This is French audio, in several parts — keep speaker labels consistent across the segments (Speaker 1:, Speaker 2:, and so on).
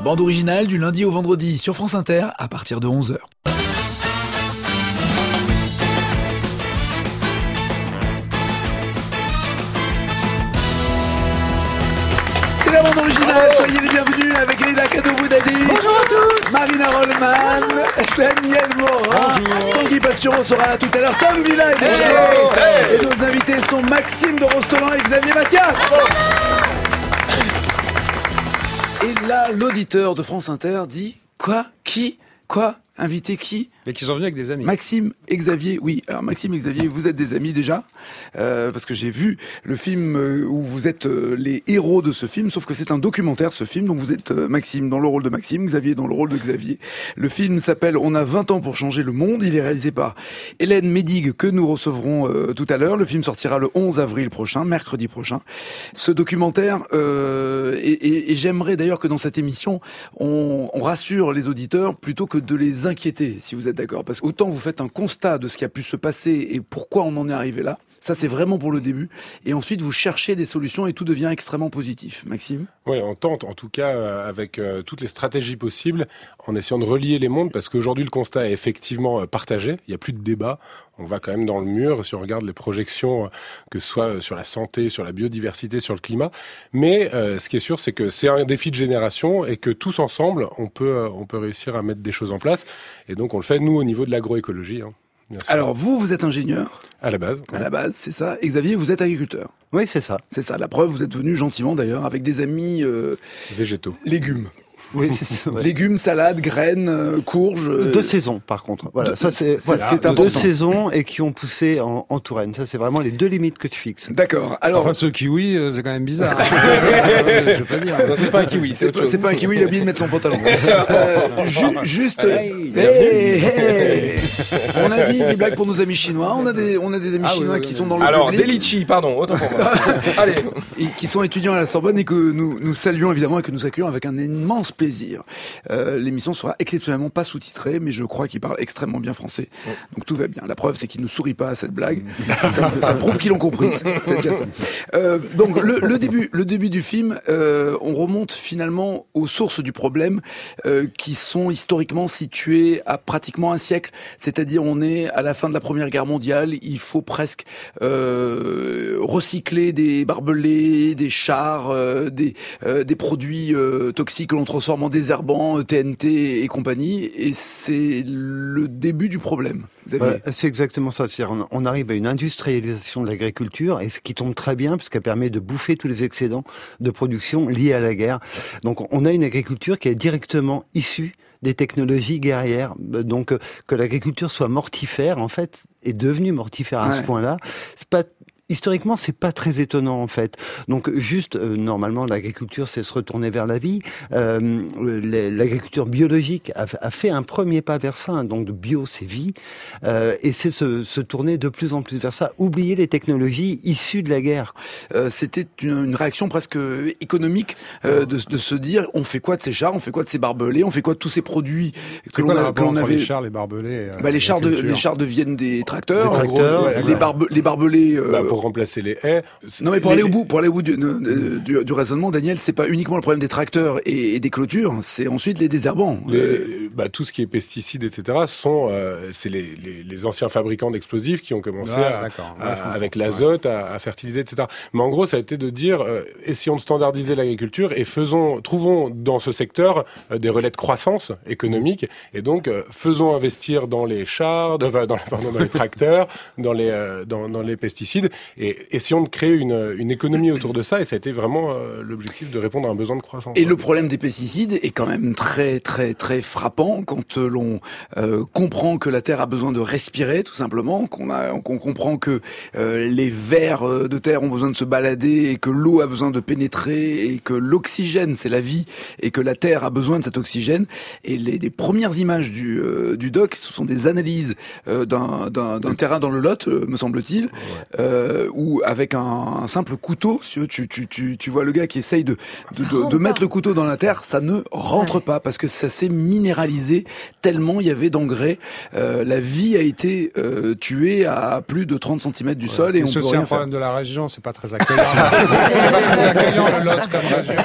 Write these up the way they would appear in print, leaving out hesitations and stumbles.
Speaker 1: bande originale du lundi au vendredi sur France Inter à partir de 11h. C'est la bande originale, soyez les bienvenus avec Leila Kadorou-Dadi.
Speaker 2: Bonjour à tous.
Speaker 1: Marina Rollman, Daniel Morin, Tanguy Pastureau sera là tout à l'heure, Tom Villa est déjà là. Et nos invités sont Maxime de Rostolan et Xavier Mathias. Et là, l'auditeur de France Inter dit quoi? Qui? Quoi? Invité qui?
Speaker 3: Mais qui sont venus avec des amis.
Speaker 1: Maxime et Xavier, oui. Alors Maxime et Xavier, vous êtes des amis déjà, parce que j'ai vu le film où vous êtes les héros de ce film, sauf que c'est un documentaire ce film, donc vous êtes Maxime dans le rôle de Maxime, Xavier dans le rôle de Xavier. Le film s'appelle On a 20 ans pour changer le monde, il est réalisé par Hélène Médigue que nous recevrons tout à l'heure. Le film sortira le 11 avril prochain, mercredi prochain. Ce documentaire, et j'aimerais d'ailleurs que dans cette émission, on rassure les auditeurs plutôt que de les inquiéter, si vous êtes d'accord, parce qu'autant vous faites un constat de ce qui a pu se passer et pourquoi on en est arrivé là, ça c'est vraiment pour le début, et ensuite vous cherchez des solutions et tout devient extrêmement positif. Maxime?
Speaker 4: Oui, on tente en tout cas avec toutes les stratégies possibles, en essayant de relier les mondes, parce qu'aujourd'hui le constat est effectivement partagé, il n'y a plus de débat, on va quand même dans le mur si on regarde les projections, que ce soit sur la santé, sur la biodiversité, sur le climat, mais ce qui est sûr c'est que c'est un défi de génération et que tous ensemble on peut réussir à mettre des choses en place, et donc on le fait nous au niveau de l'agroécologie.
Speaker 1: Alors vous êtes ingénieur?
Speaker 4: À la base.
Speaker 1: À la base, c'est ça. Et Xavier, vous êtes agriculteur?
Speaker 5: Oui, c'est ça.
Speaker 1: C'est ça. La preuve, vous êtes venu gentiment d'ailleurs, avec des amis
Speaker 4: végétaux.
Speaker 1: Légumes.
Speaker 5: Oui, c'est ça. Ouais.
Speaker 1: Légumes, salades, graines, courges.
Speaker 5: Deux saisons, par contre. Voilà, ça c'est
Speaker 1: ce qui est important.
Speaker 5: 2 saisons et qui ont poussé en Touraine. Ça, c'est vraiment les 2 limites que tu fixes.
Speaker 1: D'accord. Alors,
Speaker 3: enfin, ce kiwi, c'est quand même bizarre. Je veux pas dire.
Speaker 2: Non, c'est pas un kiwi, c'est
Speaker 1: pas un kiwi. Il a oublié de mettre son pantalon. Juste. On a dit des blagues pour nos amis chinois. On a des amis chinois qui sont dans le
Speaker 2: Alors,
Speaker 1: public.
Speaker 2: des litchis, pardon, autant pour moi. Allez.
Speaker 1: Et qui sont étudiants à la Sorbonne et que nous saluons évidemment et que nous accueillons avec un immense plaisir. L'émission sera exceptionnellement pas sous-titrée, mais je crois qu'il parle extrêmement bien français. Donc tout va bien. La preuve, c'est qu'il ne sourit pas à cette blague. Ça prouve qu'ils l'ont compris. C'est déjà ça. Donc le début du film, on remonte finalement aux sources du problème qui sont historiquement situées à pratiquement un siècle. C'est-à-dire, on est à la fin de la Première Guerre mondiale. Il faut presque recycler des barbelés, des chars, des produits toxiques que l'on transforme en désherbants, TNT et compagnie, et c'est le début du problème.
Speaker 5: Ouais, c'est exactement ça. C'est-à-dire, on arrive à une industrialisation de l'agriculture, et ce qui tombe très bien, parce qu'elle permet de bouffer tous les excédents de production liés à la guerre. Donc, on a une agriculture qui est directement issue des technologies guerrières. Donc, que l'agriculture soit mortifère, en fait, est devenue mortifère à ce point-là. C'est pas historiquement, c'est pas très étonnant en fait. Donc juste, normalement, l'agriculture, c'est se retourner vers la vie. L'agriculture biologique a fait un premier pas vers ça. Hein. Donc bio, c'est vie, et c'est se tourner de plus en plus vers ça. Oublier les technologies issues de la guerre.
Speaker 1: C'était une réaction presque économique de se dire, on fait quoi de ces chars, on fait quoi de ces barbelés, on fait quoi de tous ces produits que l'on avait.
Speaker 3: Les chars, les barbelés.
Speaker 1: Les chars deviennent des tracteurs. Les barbelés.
Speaker 4: Pour remplacer les haies.
Speaker 1: Non, mais pour aller au bout du raisonnement, Daniel, c'est pas uniquement le problème des tracteurs et des clôtures, c'est ensuite les désherbants.
Speaker 4: Tout ce qui est pesticides, etc., c'est les anciens fabricants d'explosifs qui ont commencé avec l'azote à fertiliser, etc. Mais en gros, ça a été de dire, essayons de standardiser l'agriculture et trouvons dans ce secteur des relais de croissance économique, et donc faisons investir dans les chars, dans les tracteurs, dans les pesticides, et essayons de créer une économie autour de ça, et ça a été vraiment l'objectif de répondre à un besoin de croissance.
Speaker 1: Et le problème des pesticides est quand même très très très frappant quand l'on comprend que la terre a besoin de respirer, tout simplement, qu'on comprend que les vers de terre ont besoin de se balader, et que l'eau a besoin de pénétrer, et que l'oxygène c'est la vie, et que la terre a besoin de cet oxygène. Et les premières images du doc, ce sont des analyses d'un terrain dans le Lot, me semble-t-il. où avec un simple couteau, tu vois le gars qui essaye de mettre le couteau dans la terre, ça ne rentre pas parce que ça s'est minéralisé tellement il y avait d'engrais. La vie a été tuée à plus de 30 cm du sol et on peut rien faire.
Speaker 3: C'est un problème de la région, c'est pas très accueillant. C'est pas très accueillant le Lot comme région.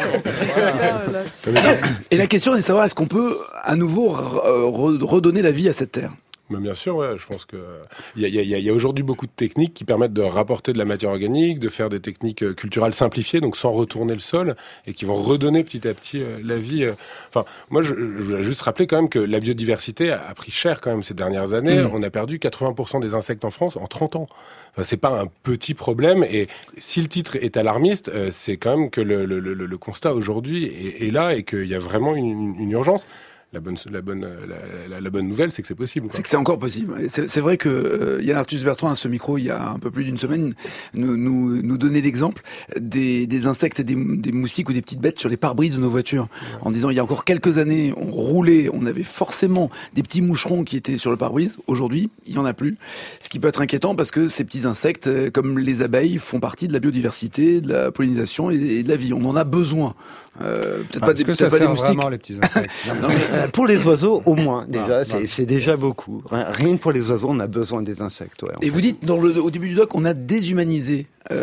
Speaker 3: Voilà.
Speaker 1: Et la question est de savoir est-ce qu'on peut à nouveau redonner la vie à cette terre.
Speaker 4: Mais bien sûr, ouais, je pense que il y a aujourd'hui beaucoup de techniques qui permettent de rapporter de la matière organique, de faire des techniques culturales simplifiées, donc sans retourner le sol, et qui vont redonner petit à petit la vie. Enfin, moi, je voulais juste rappeler quand même que la biodiversité a pris cher quand même ces dernières années. On a perdu 80% des insectes en France en 30 ans. Enfin, c'est pas un petit problème, et si le titre est alarmiste, c'est quand même que le constat aujourd'hui est là et qu'il y a vraiment une urgence. La bonne nouvelle, c'est que c'est possible, quoi.
Speaker 1: C'est que c'est encore possible. C'est vrai que Yann Arthus Bertrand à ce micro, il y a un peu plus d'une semaine, nous donnait l'exemple des insectes et des moustiques ou des petites bêtes sur les pare-brises de nos voitures, en disant il y a encore quelques années, on roulait, on avait forcément des petits moucherons qui étaient sur le pare-brise. Aujourd'hui, il y en a plus. Ce qui peut être inquiétant parce que ces petits insectes, comme les abeilles, font partie de la biodiversité, de la pollinisation et de la vie. On en a besoin. Peut-être pas des moustiques.
Speaker 3: Vraiment, les petits insectes.
Speaker 5: Non, mais, pour les oiseaux, au moins, déjà, c'est déjà beaucoup. Rien que pour les oiseaux, on a besoin des insectes. Ouais,
Speaker 1: et vous dites, au début du doc, on a déshumanisé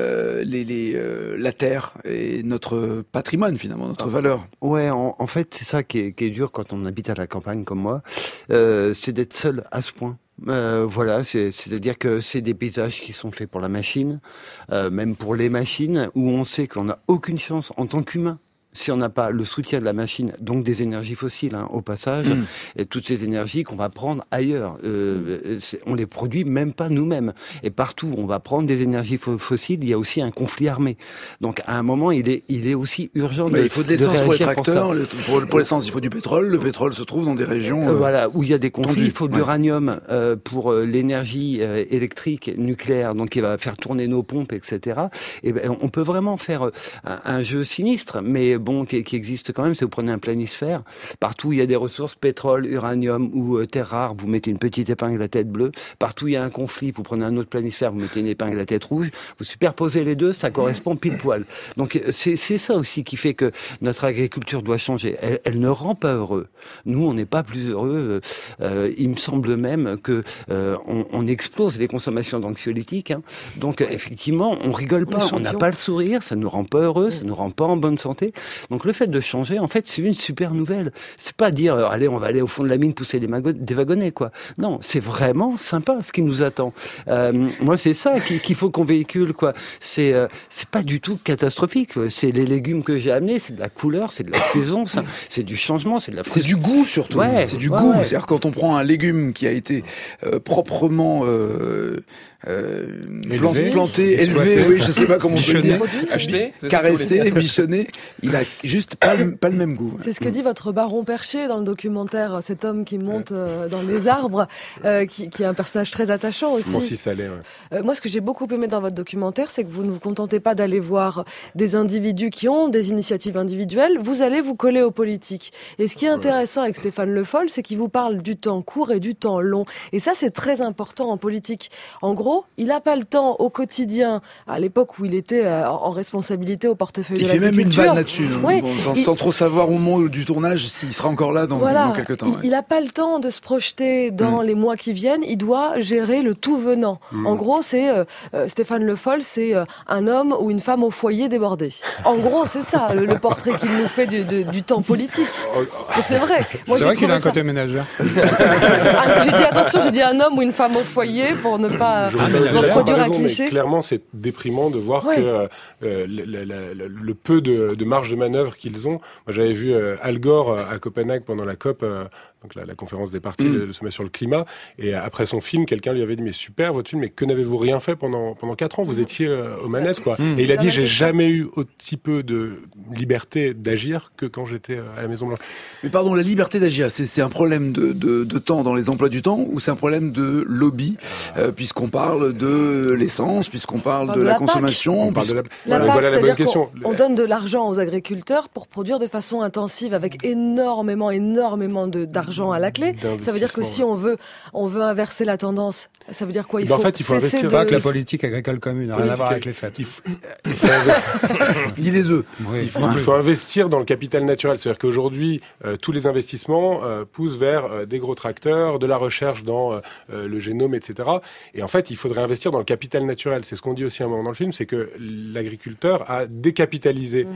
Speaker 1: la terre et notre patrimoine, finalement, notre valeur.
Speaker 5: Ouais, en fait, c'est ça qui est dur quand on habite à la campagne comme moi, c'est d'être seul à ce point. Voilà, c'est-à-dire que c'est des paysages qui sont faits pour la machine, même pour les machines, où on sait qu'on n'a aucune chance en tant qu'humain. Si on n'a pas le soutien de la machine, donc des énergies fossiles, au passage, et toutes ces énergies qu'on va prendre ailleurs, on les produit même pas nous-mêmes. Et partout où on va prendre des énergies fossiles, il y a aussi un conflit armé. Donc à un moment, il est aussi urgent
Speaker 1: il faut de l'essence pour les tracteurs, pour l'essence, il faut du pétrole. Le pétrole se trouve dans des régions
Speaker 5: voilà, où il y a des conflits.
Speaker 1: Tendues.
Speaker 5: Il faut de l'uranium pour l'énergie électrique nucléaire, donc qui va faire tourner nos pompes, etc. Et on peut vraiment faire un jeu sinistre, mais qui existe quand même, c'est vous prenez un planisphère, partout où il y a des ressources, pétrole, uranium ou terres rares, vous mettez une petite épingle à tête bleue, partout où il y a un conflit, vous prenez un autre planisphère, vous mettez une épingle à tête rouge, vous superposez les deux, ça correspond pile poil. Donc c'est ça aussi qui fait que notre agriculture doit changer. Elle ne rend pas heureux. Nous, on n'est pas plus heureux. Il me semble même que on explose les consommations d'anxiolytiques. Donc effectivement, on rigole pas, on n'a pas le sourire, ça nous rend pas heureux, ça nous rend pas en bonne santé. Donc le fait de changer, en fait, c'est une super nouvelle. C'est pas dire allez, on va aller au fond de la mine pousser des wagonnets, quoi. Non, c'est vraiment sympa ce qui nous attend. Moi, c'est ça qu'il faut qu'on véhicule, quoi. C'est pas du tout catastrophique. C'est les légumes que j'ai amenés, c'est de la couleur, c'est de la saison, c'est du changement, c'est de la
Speaker 1: c'est du goût surtout.
Speaker 5: Ouais,
Speaker 1: c'est du goût. C'est-à-dire quand on prend un légume qui a été proprement planté, élevé, oui, je sais pas comment on peut le dire,
Speaker 2: acheté,
Speaker 1: caressé, bichonné, il a juste pas le même goût.
Speaker 6: C'est ce que dit votre baron Perché dans le documentaire, cet homme qui monte dans les arbres, qui est un personnage très attachant aussi.
Speaker 4: Moi aussi, ça l'est, ouais.
Speaker 6: Moi, ce que j'ai beaucoup aimé dans votre documentaire, c'est que vous ne vous contentez pas d'aller voir des individus qui ont des initiatives individuelles, vous allez vous coller aux politiques. Et ce qui est intéressant avec Stéphane Le Foll, c'est qu'il vous parle du temps court et du temps long. Et ça, c'est très important en politique. En gros, il n'a pas le temps au quotidien, à l'époque où il était en responsabilité au portefeuille de l'agriculture.
Speaker 1: Il fait même une vanne là-dessus,
Speaker 6: oui,
Speaker 1: sans trop savoir au moment du tournage s'il sera encore là dans quelques temps.
Speaker 6: Il n'a pas le temps de se projeter dans les mois qui viennent, il doit gérer le tout venant. En gros, c'est Stéphane Le Foll, c'est un homme ou une femme au foyer débordé. En gros, c'est ça, le portrait qu'il nous fait du temps politique. Et c'est vrai. Moi,
Speaker 3: c'est vrai qu'il a un côté ménagère.
Speaker 6: J'ai dit un homme ou une femme au foyer pour ne pas reproduire un cliché.
Speaker 4: Mais clairement, c'est déprimant de voir que le peu de marge de manœuvre qu'ils ont. Moi, j'avais vu Al Gore à Copenhague pendant la COP, donc la conférence des partis, le sommet sur le climat. Et après son film, quelqu'un lui avait dit mais super votre film, mais que n'avez-vous rien fait pendant 4 ans? Vous étiez aux manettes, quoi. Et il a dit j'ai jamais eu aussi peu de liberté d'agir que quand j'étais à la Maison Blanche.
Speaker 1: Mais pardon, la liberté d'agir, c'est un problème de temps dans les emplois du temps ou c'est un problème de lobby puisqu'on parle parle de l'essence, puisqu'on parle de la consommation.
Speaker 4: On parle de la
Speaker 6: PAC,
Speaker 4: voilà la bonne question.
Speaker 6: On donne de l'argent aux agriculteurs pour produire de façon intensive avec énormément d'argent à la clé. Ça veut dire que si on veut inverser la tendance, ça veut dire quoi? Il faut
Speaker 3: investir. C'est vrai que la politique agricole commune n'a rien à voir avec les fêtes.
Speaker 1: Ni les œufs.
Speaker 4: Il faut investir dans le capital naturel. C'est-à-dire qu'aujourd'hui, tous les investissements poussent vers des gros tracteurs, de la recherche dans le génome, etc. Et en fait, il faudrait investir dans le capital naturel. C'est ce qu'on dit aussi à un moment dans le film, c'est que l'agriculteur a décapitalisé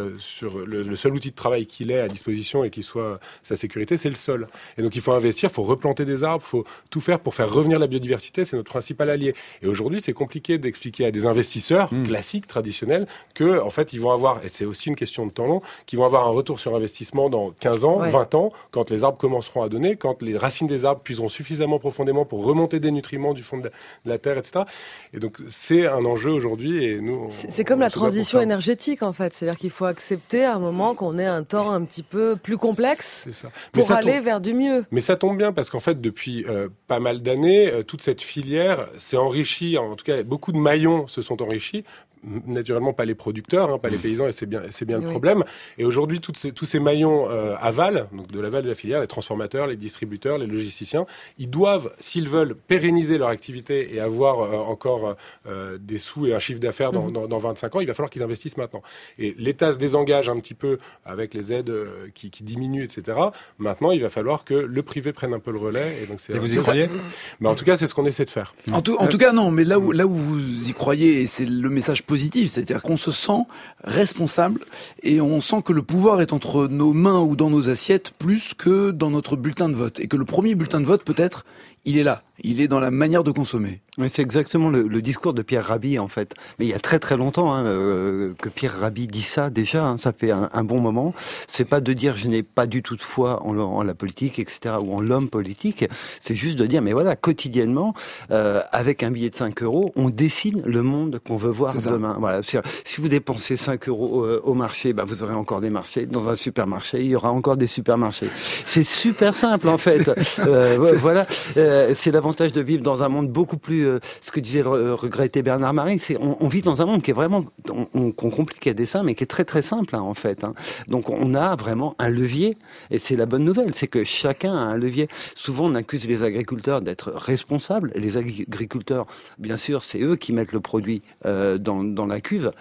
Speaker 4: sur le seul outil de travail qu'il ait à disposition et qui soit sa sécurité, c'est le sol. Et donc il faut investir, il faut replanter des arbres, il faut tout faire pour faire revenir la biodiversité, c'est notre principal allié. Et aujourd'hui, c'est compliqué d'expliquer à des investisseurs classiques, traditionnels, que en fait, ils vont avoir, et c'est aussi une question de temps long, qu'ils vont avoir un retour sur investissement dans 15 ans, 20 ans, quand les arbres commenceront à donner, quand les racines des arbres puiseront suffisamment profondément pour remonter des nutriments du fond de la terre, etc. Et donc, c'est un enjeu aujourd'hui. Et nous,
Speaker 6: c'est comme la transition énergétique, en fait. C'est-à-dire qu'il faut accepter à un moment qu'on ait un temps un petit peu plus complexe pour aller vers du mieux.
Speaker 4: Mais ça tombe bien parce qu'en fait, depuis pas mal d'années, toute cette filière s'est enrichie. En tout cas, beaucoup de maillons se sont enrichis. Naturellement pas les producteurs, pas les paysans, et c'est bien le problème. Et aujourd'hui, tous ces maillons aval, donc de l'aval de la filière, les transformateurs, les distributeurs, les logisticiens, ils doivent, s'ils veulent pérenniser leur activité et avoir encore des sous et un chiffre d'affaires dans 25 ans, il va falloir qu'ils investissent maintenant. Et l'État se désengage un petit peu avec les aides qui diminuent, etc. Maintenant, il va falloir que le privé prenne un peu le relais. Et donc
Speaker 3: et vous y croyez?
Speaker 4: Mais en tout cas, c'est ce qu'on essaie de faire.
Speaker 1: En tout cas, non. Mais là où vous y croyez, et c'est le message positif, c'est-à-dire qu'on se sent responsable et on sent que le pouvoir est entre nos mains ou dans nos assiettes plus que dans notre bulletin de vote. Et que le premier bulletin de vote, peut-être, il est là. Il est dans la manière de consommer.
Speaker 5: Mais c'est exactement le discours de Pierre Rabhi, en fait. Mais il y a très très longtemps que Pierre Rabhi dit ça déjà. Ça fait un bon moment. C'est pas de dire je n'ai pas du tout de foi en la politique, etc., ou en l'homme politique. C'est juste de dire mais voilà, quotidiennement, avec un billet de 5 euros, on dessine le monde qu'on veut voir demain. Voilà. Si vous dépensez 5 euros au marché, vous aurez encore des marchés. Dans un supermarché, il y aura encore des supermarchés. C'est super simple en fait. Voilà. C'est l'avantage de vivre dans un monde beaucoup plus, ce que disait le regretté Bernard Marie, c'est on vit dans un monde qui est vraiment, qu'on complique à dessein, mais qui est très très simple en fait. Donc on a vraiment un levier, et c'est la bonne nouvelle, c'est que chacun a un levier. Souvent on accuse les agriculteurs d'être responsables, et les agriculteurs, bien sûr, c'est eux qui mettent le produit dans la cuve.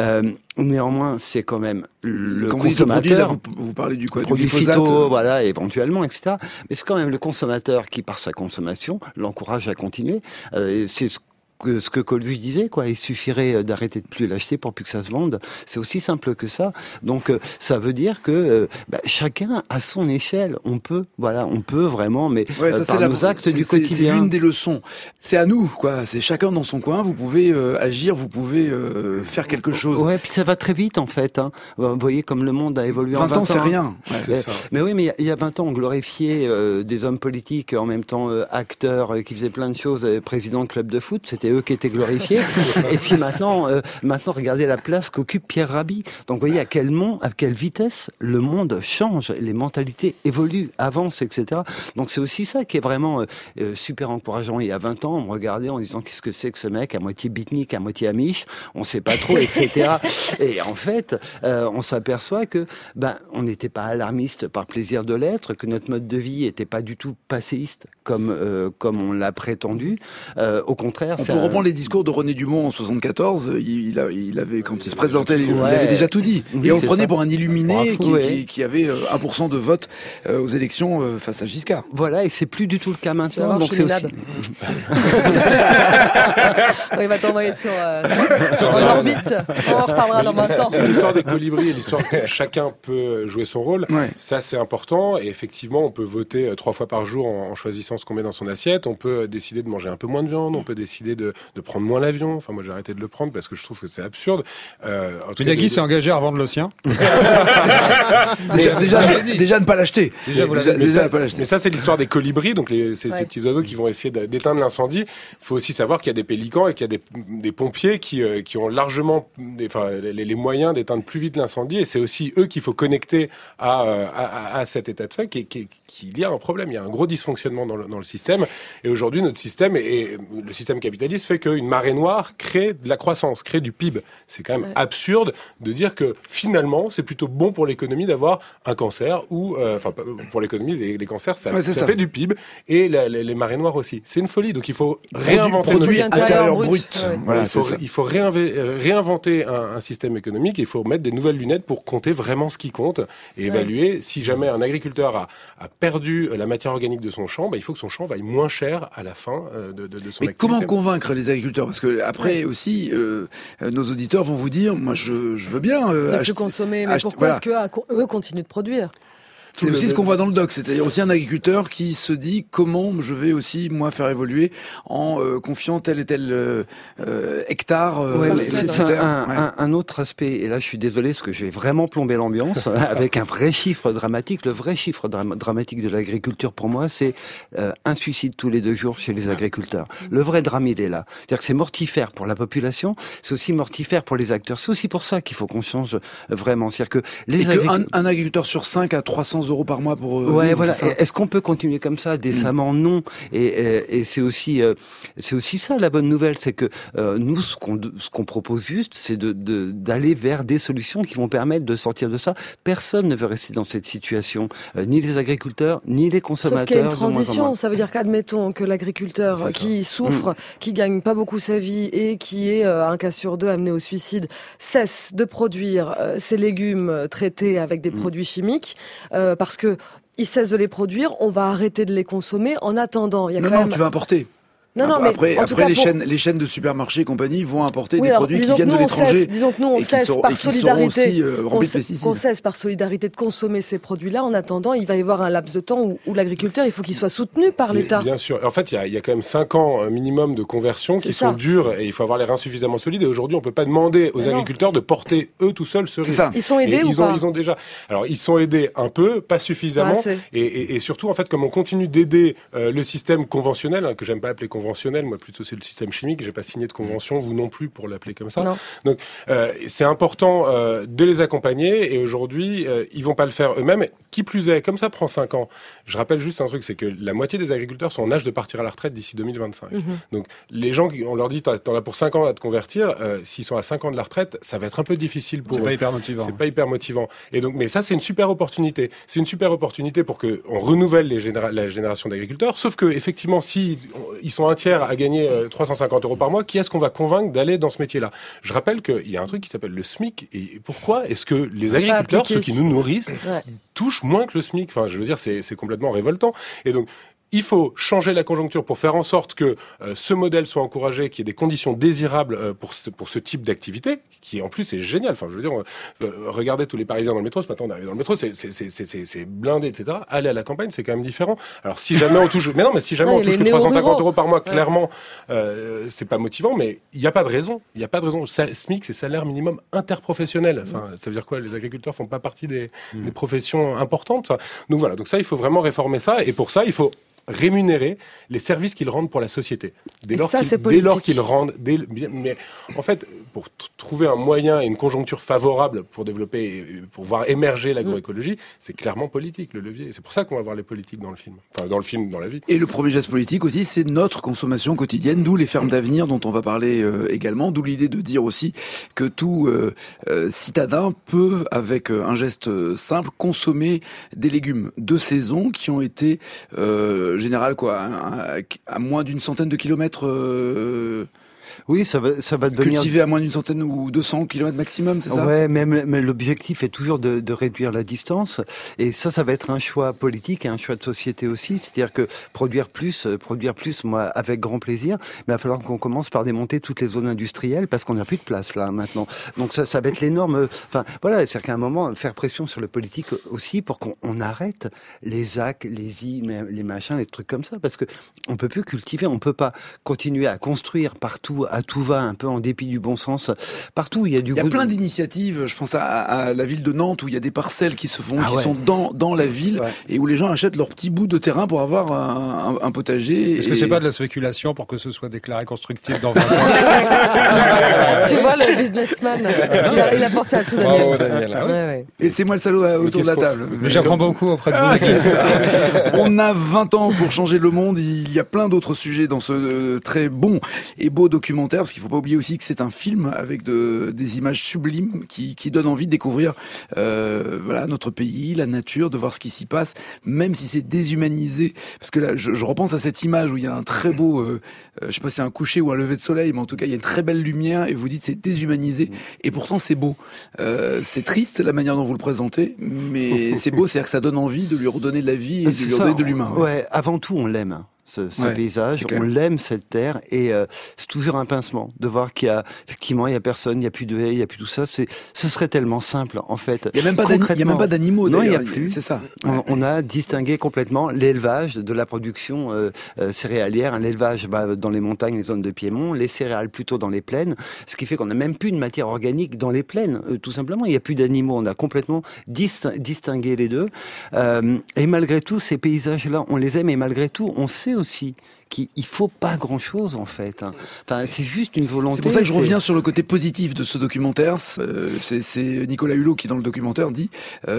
Speaker 5: Néanmoins, c'est quand même le consommateur.
Speaker 1: Vous parlez du quoi?
Speaker 5: Produit phyto, voilà, éventuellement, etc. Mais c'est quand même le consommateur qui, par sa consommation, l'encourage à continuer. C'est ce que Coluche disait, quoi. Il suffirait d'arrêter de plus l'acheter pour plus que ça se vende. C'est aussi simple que ça. Donc, ça veut dire que chacun à son échelle, on peut vraiment, mais par nos actes du quotidien.
Speaker 1: C'est l'une des leçons. C'est à nous, quoi. C'est chacun dans son coin. Vous pouvez agir, vous pouvez faire quelque chose.
Speaker 5: Ouais, puis ça va très vite, en fait. Vous voyez comme le monde a évolué en 20 ans.
Speaker 1: 20 ans, c'est rien.
Speaker 5: Ouais, mais oui, mais il y a 20 ans, on glorifiait des hommes politiques, en même temps acteurs qui faisaient plein de choses, président de club de foot. C'était eux qui étaient glorifiés. Et puis maintenant, regardez la place qu'occupe Pierre Rabhi. Donc, vous voyez à quelle vitesse le monde change, les mentalités évoluent, avancent, etc. Donc, c'est aussi ça qui est vraiment super encourageant. Il y a 20 ans, on me regardait en disant qu'est-ce que c'est que ce mec, à moitié beatnik, à moitié amish, on sait pas trop, etc. Et en fait, on s'aperçoit que on n'était pas alarmiste par plaisir de l'être, que notre mode de vie était pas du tout passéiste comme on l'a prétendu. Au contraire,
Speaker 1: on reprend les discours de René Dumont en 74. Il avait, quand il se présentait, il avait déjà tout dit. Oui, et on le prenait pour un illuminé qui avait 1% de vote aux élections face à Giscard.
Speaker 5: Voilà, et c'est plus du tout le cas maintenant. Donc c'est aussi.
Speaker 6: Il va t'envoyer sur l'orbite. On en reparlera dans 20 ans.
Speaker 4: L'histoire des colibris et l'histoire que chacun peut jouer son rôle, ça c'est important. Et effectivement, on peut voter 3 fois par jour en choisissant ce qu'on met dans son assiette. On peut décider de manger un peu moins de viande. On peut décider de prendre moins l'avion. Enfin, moi, j'ai arrêté de le prendre parce que je trouve que c'est absurde.
Speaker 3: Nagui s'est engagé à revendre le sien.
Speaker 1: Déjà ne pas l'acheter.
Speaker 4: Mais ça, c'est l'histoire des colibris, donc ces petits oiseaux qui vont essayer d'éteindre l'incendie. Il faut aussi savoir qu'il y a des pélicans et qu'il y a des pompiers qui ont largement les moyens d'éteindre plus vite l'incendie. Et c'est aussi eux qu'il faut connecter à cet état de fait qu'il y a un problème. Il y a un gros dysfonctionnement dans le système. Et aujourd'hui, notre système et le système capitaliste capitalisme fait qu'une marée noire crée de la croissance, crée du PIB. C'est quand même absurde de dire que finalement, c'est plutôt bon pour l'économie d'avoir un cancer ou, pour l'économie, les cancers, ça fait du PIB et les marées noires aussi. C'est une folie. Donc il faut réinventer
Speaker 1: produit intérieur brut.
Speaker 4: Ouais. Voilà, il faut réinventer un système économique. Il faut mettre des nouvelles lunettes pour compter vraiment ce qui compte et évaluer si jamais un agriculteur a perdu la matière organique de son champ, il faut que son champ vaille moins cher à la fin de son activité.
Speaker 1: Mais comment convaincre les agriculteurs? Parce que après aussi, nos auditeurs vont vous dire, moi je veux bien
Speaker 6: ne plus consommer, mais pourquoi est-ce qu'eux continuent de produire?
Speaker 1: C'est aussi ce qu'on voit dans le doc, c'est-à-dire aussi un agriculteur qui se dit comment je vais aussi moi faire évoluer en confiant tel et tel hectare.
Speaker 5: C'est un autre aspect, et là je suis désolé parce que je vais vraiment plomber l'ambiance avec un vrai chiffre dramatique. Le vrai chiffre dramatique de l'agriculture pour moi, c'est un suicide tous les 2 jours chez les agriculteurs. Le vrai drame, il est là. C'est-à-dire que c'est mortifère pour la population, c'est aussi mortifère pour les acteurs. C'est aussi pour ça qu'il faut qu'on change vraiment. C'est-à-dire que
Speaker 1: un agriculteur sur 5 a 300 € par mois pour
Speaker 5: voilà. Est-ce qu'on peut continuer comme ça? Décemment, non. Et c'est aussi ça la bonne nouvelle, c'est que nous, ce qu'on propose juste, c'est d'aller vers des solutions qui vont permettre de sortir de ça. Personne ne veut rester dans cette situation, ni les agriculteurs, ni les consommateurs.
Speaker 6: Sauf qu'il y a une transition. Ça veut dire qu'admettons que l'agriculteur qui souffre, qui gagne pas beaucoup sa vie et qui est un cas sur 2 amené au suicide, cesse de produire ses légumes traités avec des produits chimiques. Parce que ils cessent de les produire, on va arrêter de les consommer. En attendant, il y a
Speaker 1: non, tu vas importer. Après, les chaînes de supermarchés et compagnie vont importer des produits qui viennent de l'étranger.
Speaker 6: Disons que nous, on cesse par solidarité. On cesse par solidarité de consommer ces produits-là. En attendant, il va y avoir un laps de temps où l'agriculteur, il faut qu'il soit soutenu par l'État.
Speaker 4: Bien sûr. En fait, il y a quand même 5 ans minimum de conversion qui sont durs et il faut avoir les reins suffisamment solides. Et aujourd'hui, on peut pas demander aux agriculteurs de porter eux tout seuls ce risque.
Speaker 6: Ils sont aidés ou pas?
Speaker 4: Ils ont déjà. Alors, ils sont aidés un peu, pas suffisamment. Et surtout, en fait, comme on continue d'aider le système conventionnel, que j'aime pas appeler conventionnel, moi plutôt c'est le système chimique, j'ai pas signé de convention, vous non plus pour l'appeler comme ça.
Speaker 6: Non.
Speaker 4: Donc c'est important de les accompagner et aujourd'hui ils vont pas le faire eux-mêmes. Qui plus est, comme ça prend 5 ans, je rappelle juste un truc, c'est que la moitié des agriculteurs sont en âge de partir à la retraite d'ici 2025. Donc les gens, on leur dit t'en as pour 5 ans à te convertir, s'ils sont à 5 ans de la retraite, ça va être un peu difficile pour eux. C'est pas hyper motivant. Et donc, mais ça c'est une super opportunité. C'est une super opportunité pour que on renouvelle la génération d'agriculteurs. Sauf que effectivement, si ils sont un tiers à gagner 350 € par mois, qui est-ce qu'on va convaincre d'aller dans ce métier-là? Je rappelle qu'il y a un truc qui s'appelle le SMIC. Et pourquoi est-ce que les agriculteurs, ceux qui nous nourrissent, touchent moins que le SMIC? Enfin, je veux dire, c'est complètement révoltant. Et donc, il faut changer la conjoncture pour faire en sorte que ce modèle soit encouragé, qu'il y ait des conditions désirables pour ce type d'activité, qui en plus est génial. Enfin, je veux dire, regardez tous les Parisiens dans le métro. Ce matin, on est arrivé dans le métro, c'est blindé, etc. Aller à la campagne, c'est quand même différent. Alors, si jamais on touche, mais si jamais on touche que 350 € par mois, clairement, c'est pas motivant. Mais il y a pas de raison. Il y a pas de raison. SMIC, c'est salaire minimum interprofessionnel. Enfin, ça veut dire quoi? Les agriculteurs font pas partie des professions importantes. Donc voilà. Donc ça, il faut vraiment réformer ça. Et pour ça, il faut rémunérer les services qu'ils rendent pour la société. Dès lors qu'ils rendent, mais en fait, pour trouver un moyen et une conjoncture favorable pour développer, pour voir émerger l'agroécologie, c'est clairement politique le levier. C'est pour ça qu'on va voir les politiques dans le film, dans la vie.
Speaker 1: Et le premier geste politique aussi, c'est notre consommation quotidienne, d'où les fermes d'avenir dont on va parler également, d'où l'idée de dire aussi que tout citadin peut, avec un geste simple, consommer des légumes de saison qui ont été général à moins d'une centaine de kilomètres
Speaker 5: Oui, ça va devenir
Speaker 1: cultivé à moins d'une centaine ou 200 kilomètres maximum, c'est ça?
Speaker 5: Ouais, mais l'objectif est toujours de réduire la distance, et ça va être un choix politique et un choix de société aussi. C'est-à-dire que produire plus, moi, avec grand plaisir, mais il va falloir qu'on commence par démonter toutes les zones industrielles parce qu'on n'a plus de place là maintenant. Donc ça va être l'énorme. Enfin voilà, c'est-à-dire qu'à un moment faire pression sur le politique aussi pour qu'on arrête les AC, les machins, les trucs comme ça, parce que on peut plus cultiver, on peut pas continuer à construire partout tout va, un peu en dépit du bon sens. Partout, il y a
Speaker 1: Il y a plein d'initiatives. Je pense à la ville de Nantes où il y a des parcelles qui se font, sont dans la ville et où les gens achètent leur petit bout de terrain pour avoir un potager.
Speaker 3: Est-ce que c'est pas de la spéculation pour que ce soit déclaré constructible dans 20 ans?
Speaker 6: Tu vois, le businessman, il a pensé à tout, Daniel.
Speaker 2: Bravo, Daniel.
Speaker 1: Et c'est moi le salaud autour de la table.
Speaker 3: Mais j'apprends beaucoup auprès de vous.
Speaker 1: C'est ça. On a 20 ans pour changer le monde. Il y a plein d'autres sujets dans ce très bon et beau documentaire, parce qu'il faut pas oublier aussi que c'est un film avec des images sublimes qui donnent envie de découvrir notre pays, la nature, de voir ce qui s'y passe, même si c'est déshumanisé. Parce que là, je repense à cette image où il y a un très beau, je sais pas si c'est un coucher ou un lever de soleil, mais en tout cas il y a une très belle lumière et vous dites c'est déshumanisé et pourtant c'est beau. C'est triste la manière dont vous le présentez, mais c'est beau, c'est-à-dire que ça donne envie de lui redonner de la vie et de lui redonner de l'humain.
Speaker 5: Ouais, avant tout on l'aime. Ce paysage, on l'aime cette terre et c'est toujours un pincement de voir qu'il y a effectivement il y a personne, il y a plus de haies, il y a plus tout ça. Ce serait tellement simple en fait.
Speaker 1: Il y a même pas d'animaux.
Speaker 5: Non, il y a plus.
Speaker 1: C'est ça.
Speaker 5: On a distingué complètement l'élevage de la production céréalière, l'élevage dans les montagnes, les zones de Piémont, les céréales plutôt dans les plaines. Ce qui fait qu'on n'a même plus de matière organique dans les plaines. Tout simplement, il y a plus d'animaux. On a complètement distingué les deux. Et malgré tout, ces paysages-là, on les aime et malgré tout, on sait aussi qu'il faut pas grand-chose en fait. Enfin, c'est juste une volonté.
Speaker 1: C'est pour ça que je reviens sur le côté positif de ce documentaire. C'est Nicolas Hulot qui dans le documentaire dit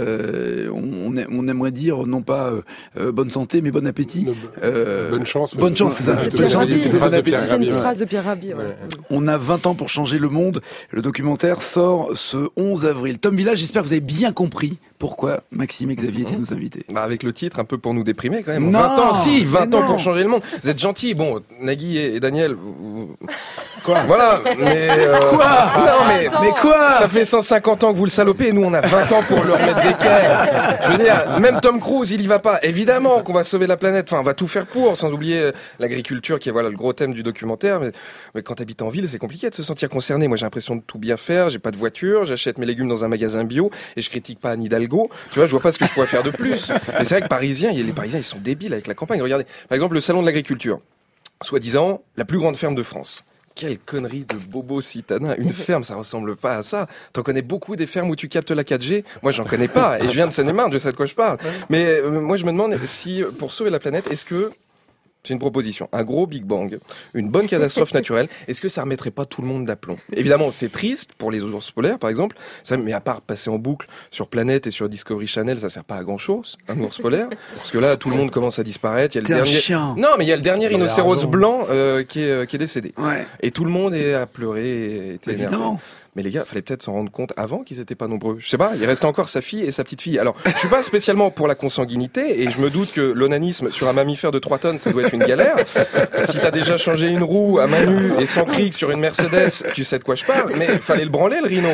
Speaker 1: on aimerait dire non pas bonne santé mais bon appétit.
Speaker 4: Bonne chance.
Speaker 1: Bonne chance, c'est ça.
Speaker 6: C'est une phrase de Pierre Rabhi.
Speaker 1: On a 20 ans pour changer le monde. Le documentaire sort ce 11 avril. Tom Village, j'espère que vous avez bien compris pourquoi Maxime et Xavier étaient nos invités.
Speaker 2: Avec le titre, un peu pour nous déprimer quand même.
Speaker 1: Non,
Speaker 2: 20 ans, si, 20 ans pour changer le monde. Vous êtes gentils. Bon, Nagui et Daniel,
Speaker 1: Quoi?
Speaker 2: Voilà, mais...
Speaker 1: Quoi?
Speaker 2: Non, mais
Speaker 1: quoi?
Speaker 2: Ça fait 150 ans que vous le salopez, et nous on a 20 ans pour leur mettre d'équerre. Je veux dire, même Tom Cruise, il y va pas. Évidemment qu'on va sauver la planète, enfin on va tout faire pour, sans oublier l'agriculture qui est le gros thème du documentaire. Mais quand t'habites en ville, c'est compliqué de se sentir concerné. Moi j'ai l'impression de tout bien faire, j'ai pas de voiture, j'achète mes légumes dans un magasin bio, et je critique pas Anne Hidalgo. Tu vois, je vois pas ce que je pourrais faire de plus. Mais c'est vrai que les Parisiens, ils sont débiles avec la campagne. Regardez, par exemple, le salon de l'agriculture. Soi-disant, la plus grande ferme de France. Quelle connerie de bobo citadin. Une ferme, ça ressemble pas à ça. T'en connais beaucoup des fermes où tu captes la 4G? Moi, j'en connais pas. Et je viens de Seine-et-Marne, je sais de quoi je parle. Mais moi, je me demande si, pour sauver la planète, est-ce que... C'est une proposition. Un gros Big Bang, une bonne catastrophe naturelle. Est-ce que ça remettrait pas tout le monde d'aplomb? Évidemment, c'est triste pour les ours polaires, par exemple. Mais à part passer en boucle sur Planète et sur Discovery Channel, ça sert pas à grand-chose, un ours polaire. Parce que là, tout le monde commence à disparaître. Il y a le dernier.
Speaker 1: Chien.
Speaker 2: Non, mais il y a le dernier rhinocéros blanc qui est décédé.
Speaker 1: Ouais.
Speaker 2: Et tout le monde est à pleurer et était énervé.
Speaker 1: Évidemment.
Speaker 2: Mais les gars, fallait peut-être s'en rendre compte avant qu'ils étaient pas nombreux. Je sais pas, il restait encore sa fille et sa petite fille. Alors, je suis pas spécialement pour la consanguinité et je me doute que l'onanisme sur un mammifère de 3 tonnes, ça doit être une galère. Si t'as déjà changé une roue à main nue et sans cric sur une Mercedes, tu sais de quoi je parle, mais fallait le branler, le rhino.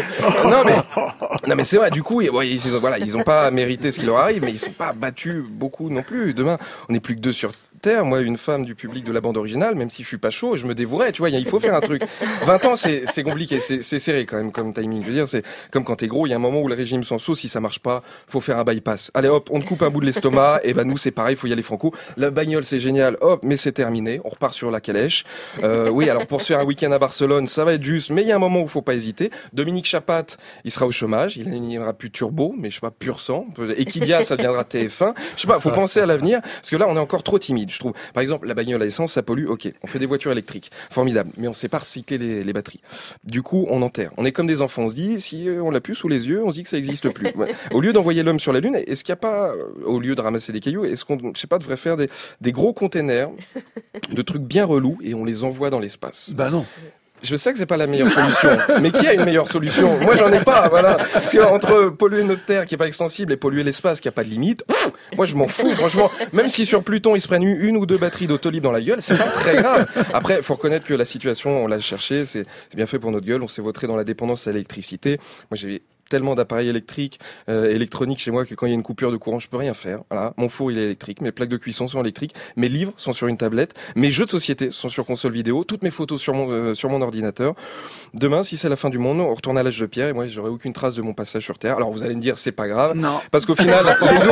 Speaker 2: Non mais c'est vrai, du coup, ils ont pas mérité ce qui leur arrive, mais ils sont pas battus beaucoup non plus. Demain, on est plus que 2 sur Terre. Moi, une femme du public de la bande originale, même si je suis pas chaud, je me dévouerais, tu vois, il faut faire un truc. 20 ans, c'est compliqué, c'est serré quand même comme timing. Je veux dire, c'est comme quand t'es gros, il y a un moment où le régime sans sauce, si ça marche pas, faut faire un bypass. Allez hop, on te coupe un bout de l'estomac, et nous c'est pareil, faut y aller franco. La bagnole c'est génial, hop, mais c'est terminé, on repart sur la calèche. Oui, alors pour se faire un week-end à Barcelone, ça va être juste, mais il y a un moment où faut pas hésiter. Dominique Chapat, il sera au chômage, il n'y aura plus turbo, mais je sais pas, pur sang. Equidia, ça deviendra TF1. Je sais pas, faut penser à l'avenir, parce que là on est encore trop timide, je trouve. Par exemple, la bagnole à essence, ça pollue, ok, on fait des voitures électriques, formidable, mais on sait pas recycler les batteries. Du coup, on enterre. On est comme des enfants, on se dit, si on l'a plus sous les yeux, on se dit que ça existe plus. Ouais. Au lieu d'envoyer l'homme sur la Lune, est-ce qu'il n'y a pas, au lieu de ramasser des cailloux, est-ce qu'on, je sais pas, devrait faire des gros containers de trucs bien relous et on les envoie dans l'espace?
Speaker 1: Bah non.
Speaker 2: Je sais que c'est pas la meilleure solution, mais qui a une meilleure solution? Moi, j'en ai pas, voilà. Parce que entre polluer notre Terre, qui est pas extensible, et polluer l'espace, qui a pas de limite, moi, je m'en fous, franchement. Même si sur Pluton, ils se prennent 1 ou 2 batteries d'Autolib dans la gueule, c'est pas très grave. Après, faut reconnaître que la situation, on l'a cherché, c'est bien fait pour notre gueule, on s'est vautré dans la dépendance à l'électricité. Moi, j'avais tellement d'appareils électriques, électroniques chez moi que quand il y a une coupure de courant, je peux rien faire. Voilà, mon four il est électrique, mes plaques de cuisson sont électriques, mes livres sont sur une tablette, mes jeux de société sont sur console vidéo, toutes mes photos sur mon ordinateur. Demain, si c'est la fin du monde, on retourne à l'âge de pierre et moi j'aurai aucune trace de mon passage sur Terre. Alors vous allez me dire c'est pas grave,
Speaker 1: non,
Speaker 2: parce qu'au final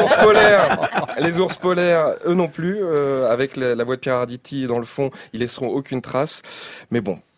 Speaker 2: les ours polaires, eux non plus, avec la voix de Pierre Arditi dans le fond, ils laisseront aucune trace. Mais bon.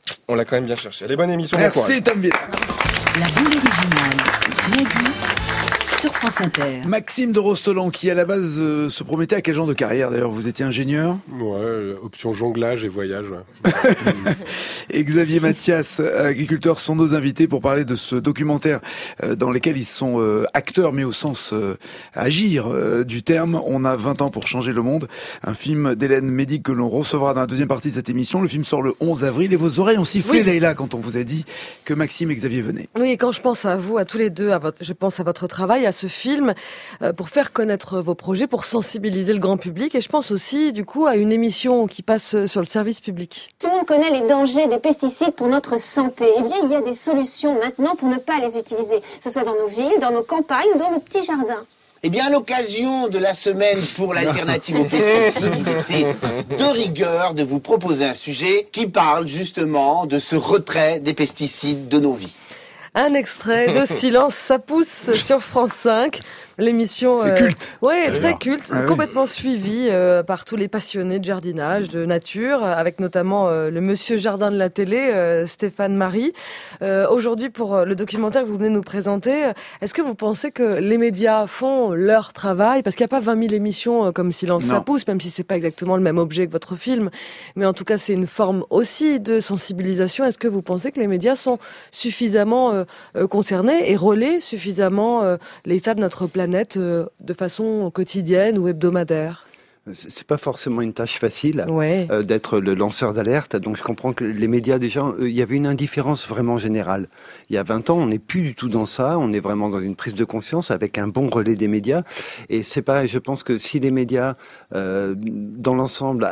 Speaker 2: On l'a quand même bien cherché. Les bonnes émissions.
Speaker 1: Merci, Tom Villa.
Speaker 7: La bande originale, Nagui, sur France Inter.
Speaker 1: Maxime de Rostolan, qui à la base se promettait à quel genre de carrière d'ailleurs? Vous étiez ingénieur?
Speaker 4: Ouais, option jonglage et voyage. Ouais.
Speaker 1: Et Xavier Mathias, agriculteur, sont nos invités pour parler de ce documentaire dans lequel ils sont acteurs, mais au sens agir du terme. On a 20 ans pour changer le monde. Un film d'Hélène Médic que l'on recevra dans la deuxième partie de cette émission. Le film sort le 11 avril et vos oreilles ont sifflé, oui. Leïla, quand on vous a dit que Maxime et Xavier venaient.
Speaker 6: Oui, et quand je pense à vous, à tous les deux, je pense à votre travail, à ce film, pour faire connaître vos projets, pour sensibiliser le grand public. Et je pense aussi, du coup, à une émission qui passe sur le service public.
Speaker 8: Tout le monde connaît les dangers des pesticides pour notre santé. Eh bien, il y a des solutions maintenant pour ne pas les utiliser, que ce soit dans nos villes, dans nos campagnes ou dans nos petits jardins.
Speaker 9: Eh bien, à l'occasion de la semaine pour l'alternative aux pesticides, il était de rigueur de vous proposer un sujet qui parle justement de ce retrait des pesticides de nos vies.
Speaker 6: Un extrait de Silence, ça pousse sur France 5. L'émission,
Speaker 1: c'est culte.
Speaker 6: Ouais, très culte, complètement suivie par tous les passionnés de jardinage, de nature, avec notamment le monsieur jardin de la télé, Stéphane Marie. Aujourd'hui, pour le documentaire que vous venez nous présenter, est-ce que vous pensez que les médias font leur travail? Parce qu'il n'y a pas 20 000 émissions comme Silence, ça pousse, même si c'est pas exactement le même objet que votre film. Mais en tout cas, c'est une forme aussi de sensibilisation. Est-ce que vous pensez que les médias sont suffisamment concernés et relaient suffisamment l'état de notre planète de façon quotidienne ou hebdomadaire?
Speaker 5: C'est pas forcément une tâche facile
Speaker 6: ouais.
Speaker 5: D'être le lanceur d'alerte. Donc je comprends que les médias déjà, il y avait une indifférence vraiment générale. Il y a 20 ans, on n'est plus du tout dans ça. On est vraiment dans une prise de conscience avec un bon relais des médias. Et c'est pareil. Je pense que si les médias, dans l'ensemble,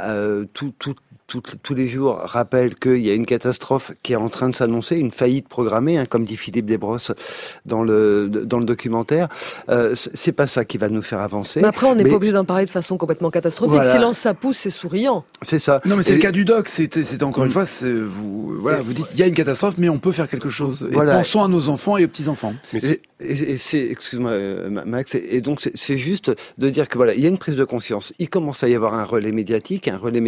Speaker 5: tous les jours rappellent qu'il y a une catastrophe qui est en train de s'annoncer, une faillite programmée, comme dit Philippe Desbrosses dans le documentaire. C'est pas ça qui va nous faire avancer.
Speaker 6: Mais après, on n'est pas obligé d'en parler de façon complètement catastrophique. Voilà. Silence, ça pousse, c'est souriant.
Speaker 5: C'est ça.
Speaker 1: Non, mais c'est le cas du doc. C'était encore une fois, vous dites, il y a une catastrophe, mais on peut faire quelque chose. Et pensons à nos enfants et aux petits-enfants.
Speaker 5: Et c'est, excuse-moi, Max, et donc c'est juste de dire que il y a une prise de conscience. Il commence à y avoir un relais médiatique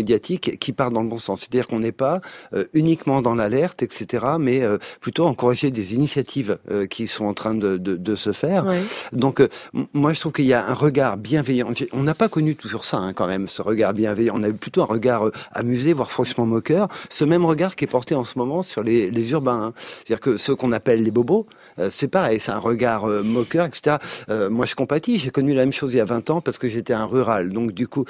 Speaker 5: qui part dans le bon sens. C'est-à-dire qu'on n'est pas uniquement dans l'alerte, etc., mais plutôt encourager des initiatives qui sont en train de se faire.
Speaker 6: Ouais.
Speaker 5: Donc, moi, je trouve qu'il y a un regard bienveillant. On n'a pas connu toujours ça, quand même, ce regard bienveillant. On a eu plutôt un regard amusé, voire franchement moqueur. Ce même regard qui est porté en ce moment sur les urbains. C'est-à-dire que ceux qu'on appelle les bobos, c'est pareil, c'est un regard moqueur, etc. Moi, je compatis. J'ai connu la même chose il y a 20 ans parce que j'étais un rural. Donc, du coup,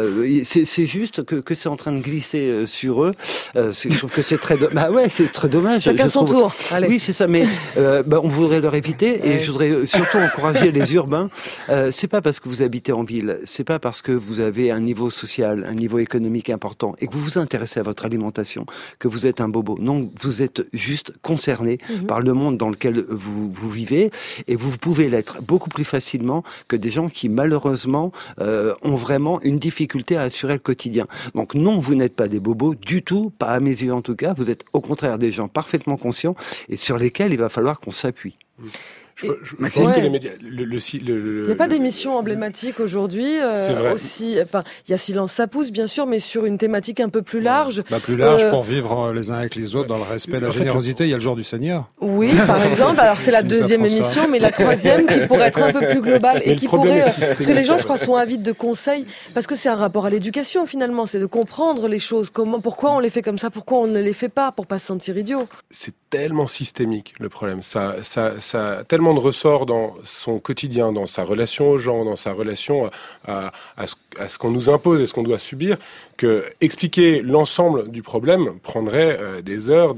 Speaker 5: c'est juste que c'est en train de glisser sur eux. Je trouve que c'est c'est très dommage.
Speaker 6: Chacun son tour. Allez.
Speaker 5: Oui, c'est ça. Mais on voudrait leur éviter. Et je voudrais surtout encourager les urbains. C'est pas parce que vous habitez en ville, c'est pas parce que vous avez un niveau social, un niveau économique important et que vous vous intéressez à votre alimentation que vous êtes un bobo. Non, vous êtes juste concerné par le monde dans lequel vous vivez et vous pouvez l'être beaucoup plus facilement que des gens qui malheureusement ont vraiment une difficulté à assurer le quotidien. Donc non, vous n'êtes pas des bobos du tout, pas à mes yeux en tout cas. Vous êtes au contraire des gens parfaitement conscients et sur lesquels il va falloir qu'on s'appuie.
Speaker 4: Je pense que les médias, il
Speaker 6: n'y a pas d'émission emblématique aujourd'hui. Aussi, enfin, il y a Silence, ça pousse, bien sûr, mais sur une thématique un peu plus large.
Speaker 3: Plus large pour vivre les uns avec les autres dans le respect de la générosité. Il y a le jour du Seigneur.
Speaker 6: Oui, par exemple. Alors c'est la deuxième émission, mais la troisième qui pourrait être un peu plus globale et qui pourrait, parce que les gens, je crois, sont avides de conseils, parce que c'est un rapport à l'éducation finalement, c'est de comprendre les choses, pourquoi on les fait comme ça, pourquoi on ne les fait pas, pour pas se sentir idiot.
Speaker 4: C'est tellement systémique le problème. Ça tellement de ressort dans son quotidien, dans sa relation aux gens, dans sa relation à ce qu'on nous impose et ce qu'on doit subir, que expliquer l'ensemble du problème prendrait des heures,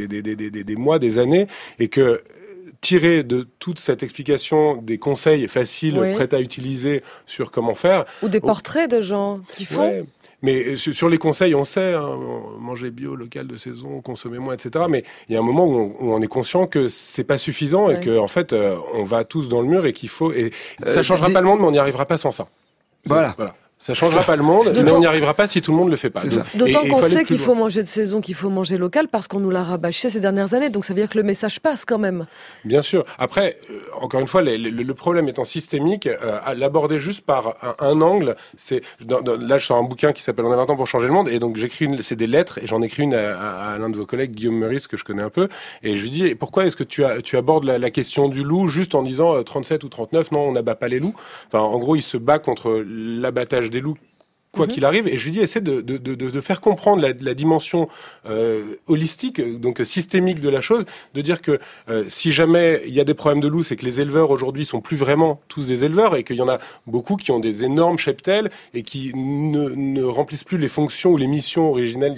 Speaker 4: des mois, des années, et que tirer de toute cette explication des conseils faciles, prêts à utiliser sur comment faire.
Speaker 6: Ou des portraits de gens qui font...
Speaker 4: Ouais. Mais sur les conseils, on sait, manger bio, local, de saison, consommer moins, etc. Mais il y a un moment où on est conscient que c'est pas suffisant et que en fait, on va tous dans le mur et qu'il faut. Et ça changera pas le monde, mais on n'y arrivera pas sans ça.
Speaker 1: Voilà.
Speaker 4: Ça changera pas le monde, mais on n'y arrivera pas si tout le monde le fait pas.
Speaker 6: D'autant qu'on sait qu'il faut manger de saison, qu'il faut manger local, parce qu'on nous l'a rabâché ces dernières années. Donc ça veut dire que le message passe quand même.
Speaker 4: Bien sûr. Après, encore une fois, le problème étant systémique, à l'aborder juste par un angle, c'est là je sors un bouquin qui s'appelle On a 20 ans pour changer le monde, et donc c'est des lettres, et j'en écris une à l'un de vos collègues, Guillaume Meurice, que je connais un peu, et je lui dis pourquoi est-ce que tu abordes la question du loup juste en disant 37 ou 39, non, on n'abat pas les loups. Enfin, en gros, il se bat contre l'abattage des loups quoi qu'il arrive, et je lui dis essaie de faire comprendre la dimension holistique, donc systémique de la chose, de dire que si jamais il y a des problèmes de loups, c'est que les éleveurs aujourd'hui sont plus vraiment tous des éleveurs, et qu'il y en a beaucoup qui ont des énormes cheptels et qui ne remplissent plus les fonctions ou les missions originelles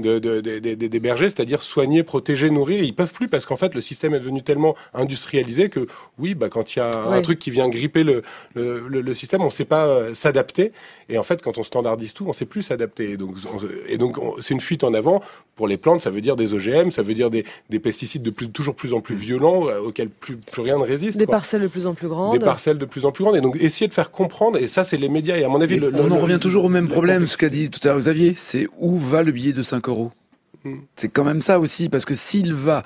Speaker 4: des bergers, c'est-à-dire soigner, protéger, nourrir. Ils peuvent plus parce qu'en fait le système est devenu tellement industrialisé que quand il y a un truc qui vient gripper le système, on sait pas s'adapter, et en fait quand on standardise tout, on sait plus s'adapter. Et donc, c'est une fuite en avant. Pour les plantes, ça veut dire des OGM, ça veut dire des pesticides toujours plus en plus violents, auxxquels plus rien ne résiste.
Speaker 6: Des parcelles de plus en plus grandes.
Speaker 4: Des parcelles de plus en plus grandes. Et donc, essayer de faire comprendre, et ça, c'est les médias. Et à mon avis,
Speaker 1: on en revient toujours au même problème, ce qu'a dit tout à l'heure Xavier, c'est où va le billet de 5 €? C'est quand même ça aussi, parce que s'il va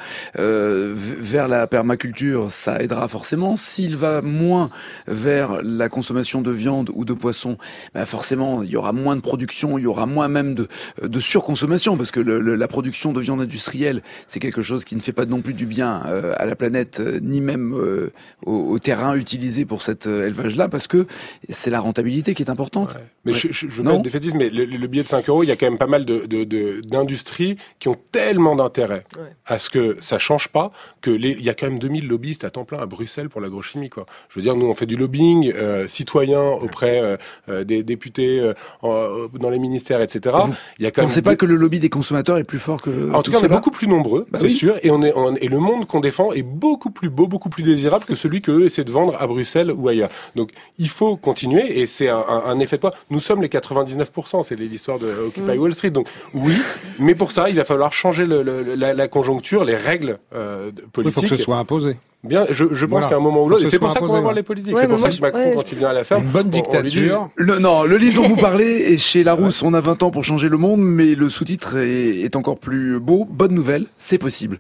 Speaker 1: vers la permaculture, ça aidera forcément. S'il va moins vers la consommation de viande ou de poisson, forcément, il y aura moins de production, il y aura moins même de surconsommation, parce que la production de viande industrielle, c'est quelque chose qui ne fait pas non plus du bien à la planète, ni même au terrain utilisé pour cet élevage-là, parce que c'est la rentabilité qui est importante.
Speaker 4: Ouais. Mais je veux pas être défaitiste, mais le billet de 5 €, il y a quand même pas mal d'industries qui ont tellement d'intérêt à ce que ça change pas, il y a quand même 2000 lobbyistes à temps plein à Bruxelles pour l'agrochimie, quoi. Je veux dire, nous on fait du lobbying citoyen auprès des députés dans les ministères, etc.
Speaker 1: Il y a quand même. Pensez pas que le lobby des consommateurs est plus fort que.
Speaker 4: En tout cas, on est beaucoup plus nombreux, c'est sûr, et et le monde qu'on défend est beaucoup plus beau, beaucoup plus désirable que celui qu'eux essaient de vendre à Bruxelles ou ailleurs. Donc il faut continuer, et c'est un effet de poids. Nous sommes les 99%, c'est l'histoire de Occupy Wall Street. Donc oui, mais pour ça, il va falloir changer la conjoncture, les règles politiques.
Speaker 3: Il faut que ce soit imposé.
Speaker 4: Bien, je pense qu'à un moment ou l'autre, et c'est pour ça qu'on va voir les politiques. C'est pour ça que Macron, quand il vient à la ferme,
Speaker 3: une bonne dictature.
Speaker 1: Le livre dont vous parlez est chez Larousse. On a 20 ans pour changer le monde, mais le sous-titre est encore plus beau. Bonne nouvelle, c'est possible.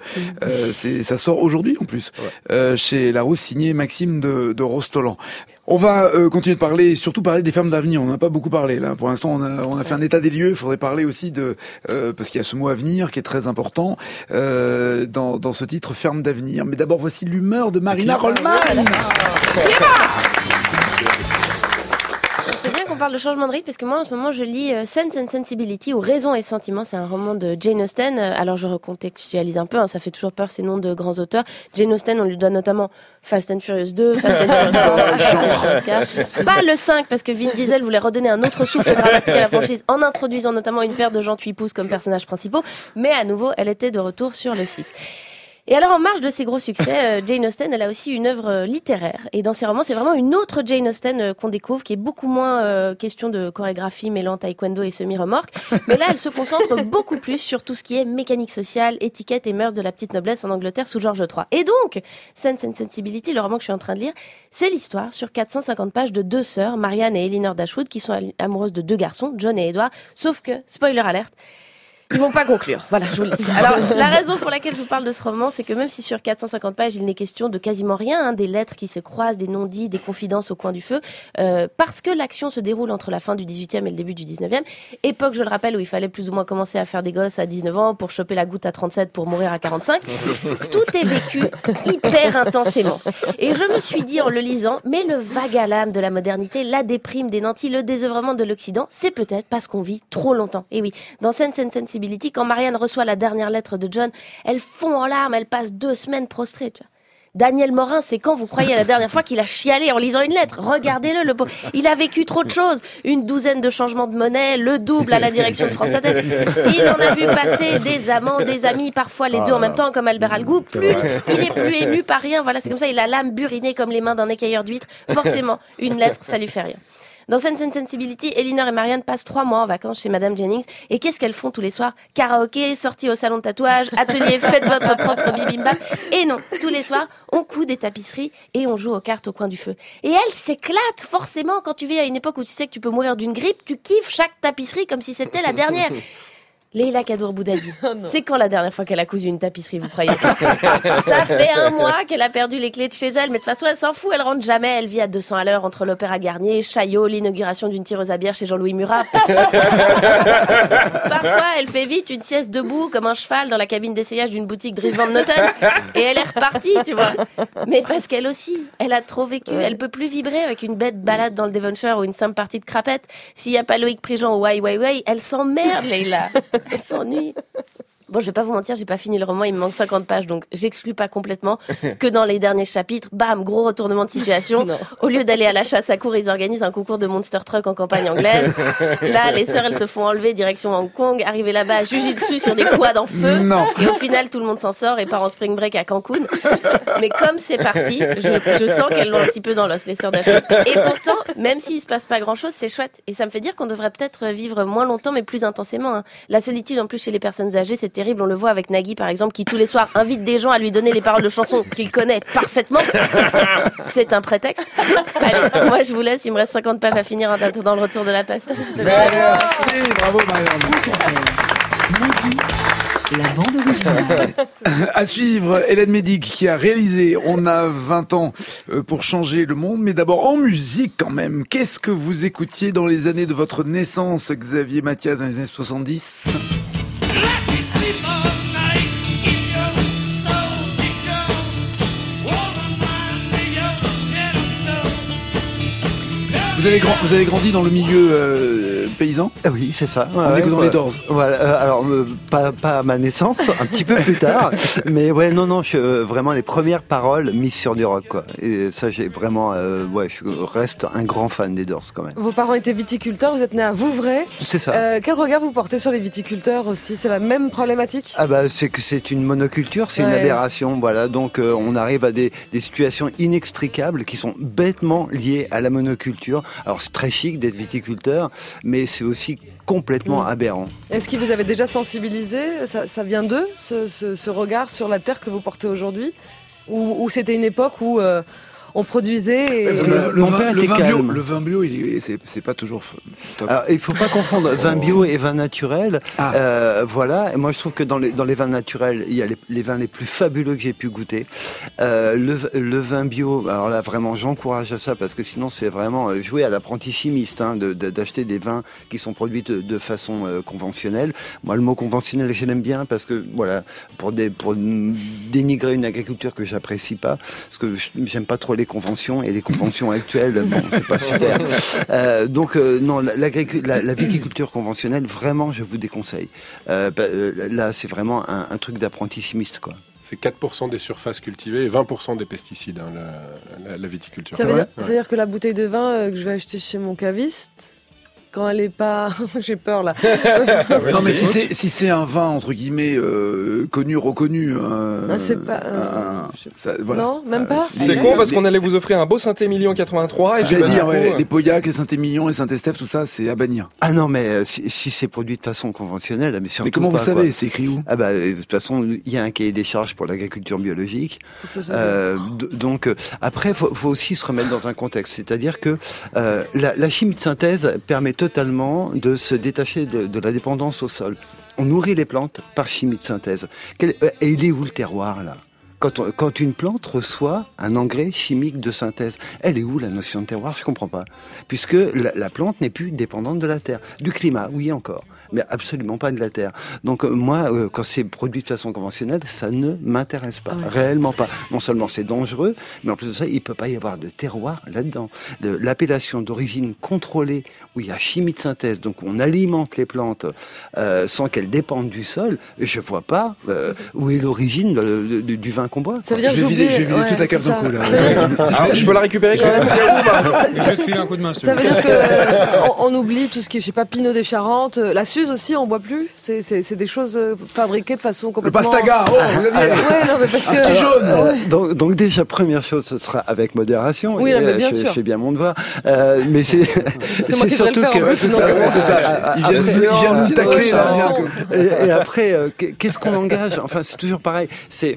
Speaker 1: Ça sort aujourd'hui en plus. Chez Larousse, signé Maxime de Rostolan. On va continuer de parler, et surtout parler des fermes d'avenir. On n'a pas beaucoup parlé là. Pour l'instant, on a fait un état des lieux. Il faudrait parler aussi parce qu'il y a ce mot avenir qui est très important dans ce titre, ferme d'avenir. Mais d'abord, voici l'humeur de Marina Rollman.
Speaker 10: On parle de changement de rythme parce que moi en ce moment je lis Sense and Sensibility ou Raison et Sentiment, c'est un roman de Jane Austen. Alors je recontextualise un peu, ça fait toujours peur ces noms de grands auteurs. Jane Austen, on lui doit notamment Fast and Furious 2, Fast and Furious 3, pas le 5 parce que Vin Diesel voulait redonner un autre souffle dramatique à la franchise en introduisant notamment une paire de gens tuipous comme personnages principaux, mais à nouveau elle était de retour sur le 6. Et alors, en marge de ses gros succès, Jane Austen, elle a aussi une œuvre littéraire. Et dans ses romans, c'est vraiment une autre Jane Austen qu'on découvre, qui est beaucoup moins question de chorégraphie mêlant taekwondo et semi-remorque. Mais là, elle se concentre beaucoup plus sur tout ce qui est mécanique sociale, étiquette et mœurs de la petite noblesse en Angleterre sous George III. Et donc, Sense and Sensibility, le roman que je suis en train de lire, c'est l'histoire sur 450 pages de deux sœurs, Marianne et Elinor Dashwood, qui sont amoureuses de deux garçons, John et Edward. Sauf que, spoiler alert, ils vont pas conclure. Voilà, je vous le dis. Alors, la raison pour laquelle je vous parle de ce roman, c'est que même si sur 450 pages, il n'est question de quasiment rien, des lettres qui se croisent, des non-dits, des confidences au coin du feu, parce que l'action se déroule entre la fin du 18e et le début du 19e, époque, je le rappelle, où il fallait plus ou moins commencer à faire des gosses à 19 ans pour choper la goutte à 37 pour mourir à 45. Tout est vécu hyper intensément. Et je me suis dit en le lisant, mais le vague à l'âme de la modernité, la déprime des nantis, le désœuvrement de l'Occident, c'est peut-être parce qu'on vit trop longtemps. Et oui, dans Sense and Sensibility, quand Marianne reçoit la dernière lettre de John, elle fond en larmes, elle passe 2 semaines prostrée, tu vois. Daniel Morin, c'est quand vous croyez la dernière fois qu'il a chialé en lisant une lettre? Regardez-le, le pauvre. Il a vécu trop de choses. Une douzaine de changements de monnaie, le double à la direction de France Inter. Il en a vu passer des amants, des amis, parfois les deux en même temps, comme Albert Algou. Il est plus ému par rien. Voilà, c'est comme ça. Il a l'âme burinée comme les mains d'un écailleur d'huîtres. Forcément, une lettre, ça lui fait rien. Dans Sense and Sensibility, Elinor et Marianne passent 3 mois en vacances chez Madame Jennings. Et qu'est-ce qu'elles font tous les soirs? Karaoké, sortie au salon de tatouage, atelier, faites votre propre bibimbap. Et non, tous les soirs, on coud des tapisseries et on joue aux cartes au coin du feu. Et elles s'éclatent forcément quand tu vis à une époque où tu sais que tu peux mourir d'une grippe, tu kiffes chaque tapisserie comme si c'était la dernière. Leila Kadour Boudadi, c'est quand la dernière fois qu'elle a cousu une tapisserie, vous croyez? Ça fait 1 mois qu'elle a perdu les clés de chez elle, mais de toute façon, elle s'en fout, elle rentre jamais, elle vit à 200 à l'heure entre l'Opéra Garnier, Chaillot, l'inauguration d'une tireuse à bière chez Jean-Louis Murat. Parfois, elle fait vite une sieste debout, comme un cheval, dans la cabine d'essayage d'une boutique Dries Van Noten, et elle est repartie, tu vois. Mais parce qu'elle aussi, elle a trop vécu, elle peut plus vibrer avec une bête balade dans le Devonshire ou une simple partie de crapette. S'il y a pas Loïc Prigent au Wai Wai Wai, elle s'emmerde, Leila. Elle s'ennuie. Bon, je vais pas vous mentir, j'ai pas fini le roman, il me manque 50 pages, donc j'exclus pas complètement que dans les derniers chapitres, bam, gros retournement de situation. Au lieu d'aller à la chasse à courre, ils organisent un concours de monster truck en campagne anglaise. Là, les sœurs, elles se font enlever direction Hong Kong, arrivées là-bas, jujitsu sur des quads en feu.
Speaker 1: Non.
Speaker 10: Et au final, tout le monde s'en sort et part en spring break à Cancun. Mais comme c'est parti, je sens qu'elles l'ont un petit peu dans l'os, les sœurs d'Afrique. Et pourtant, même s'il se passe pas grand-chose, c'est chouette. Et ça me fait dire qu'on devrait peut-être vivre moins longtemps, mais plus intensément. Hein. La solitude, en plus, chez les personnes âgées, c'est terrible. On le voit avec Nagui, par exemple, qui tous les soirs invite des gens à lui donner les paroles de chansons qu'il connaît parfaitement. C'est un prétexte. Allez, moi, je vous laisse. Il me reste 50 pages à finir en attendant le retour de la peste.
Speaker 1: Merci, bravo Marianne.
Speaker 7: Nagui, la bande originale.
Speaker 1: À suivre, Hélène Médig qui a réalisé On a 20 ans pour changer le monde, mais d'abord en musique quand même. Qu'est-ce que vous écoutiez dans les années de votre naissance, Xavier Mathias, dans les années 70? Vous avez grandi dans le milieu paysan?
Speaker 5: Oui, c'est ça.
Speaker 1: En écoutant les Doors.
Speaker 5: Voilà. Alors, pas à ma naissance, un petit peu plus tard. Mais ouais, non, vraiment les premières paroles mises sur du rock, quoi. Et ça, j'ai vraiment, je reste un grand fan des Doors quand même.
Speaker 6: Vos parents étaient viticulteurs, vous êtes né à Vouvray.
Speaker 5: C'est ça.
Speaker 6: Quel regard vous portez sur les viticulteurs aussi? C'est la même problématique?
Speaker 5: Ah bah, c'est que c'est une monoculture, c'est une aberration, voilà. Donc, on arrive à des situations inextricables qui sont bêtement liées à la monoculture. Alors c'est très chic d'être viticulteur, mais c'est aussi complètement aberrant.
Speaker 6: Est-ce qu'ils vous avez déjà sensibilisé? Ça vient d'eux, ce regard sur la terre que vous portez aujourd'hui? Ou c'était une époque où on produisait...
Speaker 1: Parce que le vin bio, c'est pas toujours top.
Speaker 5: Alors, il faut pas confondre vin bio et vin naturel. Voilà. Et moi, je trouve que dans les vins naturels, il y a les vins les plus fabuleux que j'ai pu goûter. Le vin bio, alors là, vraiment, j'encourage à ça parce que sinon, c'est vraiment jouer à l'apprenti chimiste, hein, d'acheter des vins qui sont produits de façon conventionnelle. Moi, le mot conventionnel, je l'aime bien parce que, voilà, pour dénigrer une agriculture que j'apprécie pas, parce que j'aime pas trop les conventions, et les conventions actuelles, bon, c'est pas super. Non, la viticulture conventionnelle, vraiment, je vous déconseille. Là, c'est vraiment un truc d'apprenti chimiste, quoi.
Speaker 4: C'est 4% des surfaces cultivées et 20% des pesticides, hein, la viticulture.
Speaker 6: Ça veut dire que la bouteille de vin que je vais acheter chez mon caviste, quand elle est pas... J'ai peur, là.
Speaker 1: Non, mais si c'est un vin, entre guillemets, connu, reconnu...
Speaker 6: c'est pas...
Speaker 1: voilà.
Speaker 6: Non, même pas.
Speaker 2: C'est con, parce qu'on allait vous offrir un beau Saint-Émilion 83.
Speaker 1: Et j'allais dire, les Pauillac, les Saint-Émilion, les Saint-Estèphe, tout ça, c'est à bannir.
Speaker 5: Ah non, mais si c'est produit de façon conventionnelle, mais surtout.
Speaker 1: Mais comment
Speaker 5: pas,
Speaker 1: vous savez,
Speaker 5: quoi.
Speaker 1: c'est écrit où?
Speaker 5: Ah bah, de toute façon, il y a un cahier des charges pour l'agriculture biologique. Donc, après, faut aussi se remettre dans un contexte. C'est-à-dire que la chimie de synthèse permet totalement de se détacher de la dépendance au sol. On nourrit les plantes par chimie de synthèse. Et il est où le terroir, là? Quand une plante reçoit un engrais chimique de synthèse, elle est où la notion de terroir? Je comprends pas. Puisque la plante n'est plus dépendante de la terre. Du climat, oui encore, mais absolument pas de la terre. Donc moi, quand c'est produit de façon conventionnelle, ça ne m'intéresse pas, réellement pas. Non seulement c'est dangereux, mais en plus de ça, il peut pas y avoir de terroir là-dedans. L'appellation d'origine contrôlée, où il y a chimie de synthèse, donc on alimente les plantes sans qu'elles dépendent du sol, je vois pas où est l'origine du vin qu'on boit.
Speaker 6: Ça veut dire
Speaker 1: je vais vider toute la cave d'un coup, là.
Speaker 2: Je peux la récupérer quand même.
Speaker 3: Je vais te filer un coup de main.
Speaker 6: Ça veut dire que on oublie tout ce qui est, je sais pas, Pinot des Charentes, la Suze aussi, on boit plus. C'est des choses fabriquées de façon complètement.
Speaker 1: Le Pastaga, vous aviez.
Speaker 6: Ouais, non, mais parce que.
Speaker 1: Un petit jaune.
Speaker 5: Donc déjà, première chose, ce sera avec modération.
Speaker 6: Oui, mais bien sûr.
Speaker 5: Je fais bien mon devoir. Mais c'est
Speaker 6: moi qui
Speaker 5: surtout
Speaker 6: devrais le faire,
Speaker 5: que.
Speaker 1: C'est ça. Il vient nous tacler, là.
Speaker 5: Et après, qu'est-ce qu'on engage? Enfin, c'est toujours pareil. C'est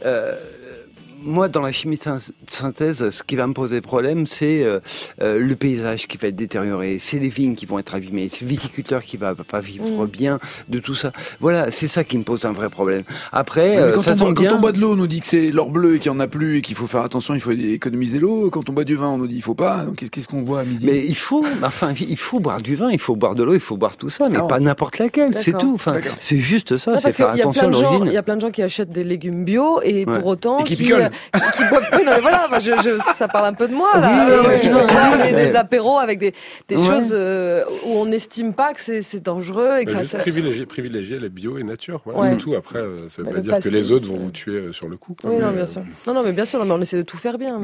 Speaker 5: moi, dans la chimie de synthèse, ce qui va me poser problème, c'est le paysage qui va être détérioré, c'est les vignes qui vont être abîmées, c'est le viticulteur qui va pas vivre bien de tout ça. Voilà, c'est ça qui me pose un vrai problème. Après,
Speaker 1: quand on boit de l'eau, on nous dit que c'est l'or bleu et qu'il n'y en a plus et qu'il faut faire attention, il faut économiser l'eau. Quand on boit du vin, on nous dit il faut pas. Donc qu'est-ce qu'on boit à midi?
Speaker 5: Mais il faut boire du vin, il faut boire de l'eau, il faut boire tout ça, mais pas n'importe laquelle, c'est tout. Enfin, c'est juste ça, c'est faire attention à l'origine.
Speaker 6: Il y a plein de gens qui achètent des légumes bio et pour autant qui boivent. Oui, non, mais voilà, ça parle un peu de moi là. Qui vont boire des apéros avec des choses où on n'estime pas que c'est dangereux et que ça.
Speaker 4: Privilégier la bio et nature. Voilà, c'est tout. Après, ça veut pas dire que les autres vont vous tuer sur le coup.
Speaker 6: Oui, non, bien sûr. Non, mais bien sûr, mais on essaie de tout faire bien.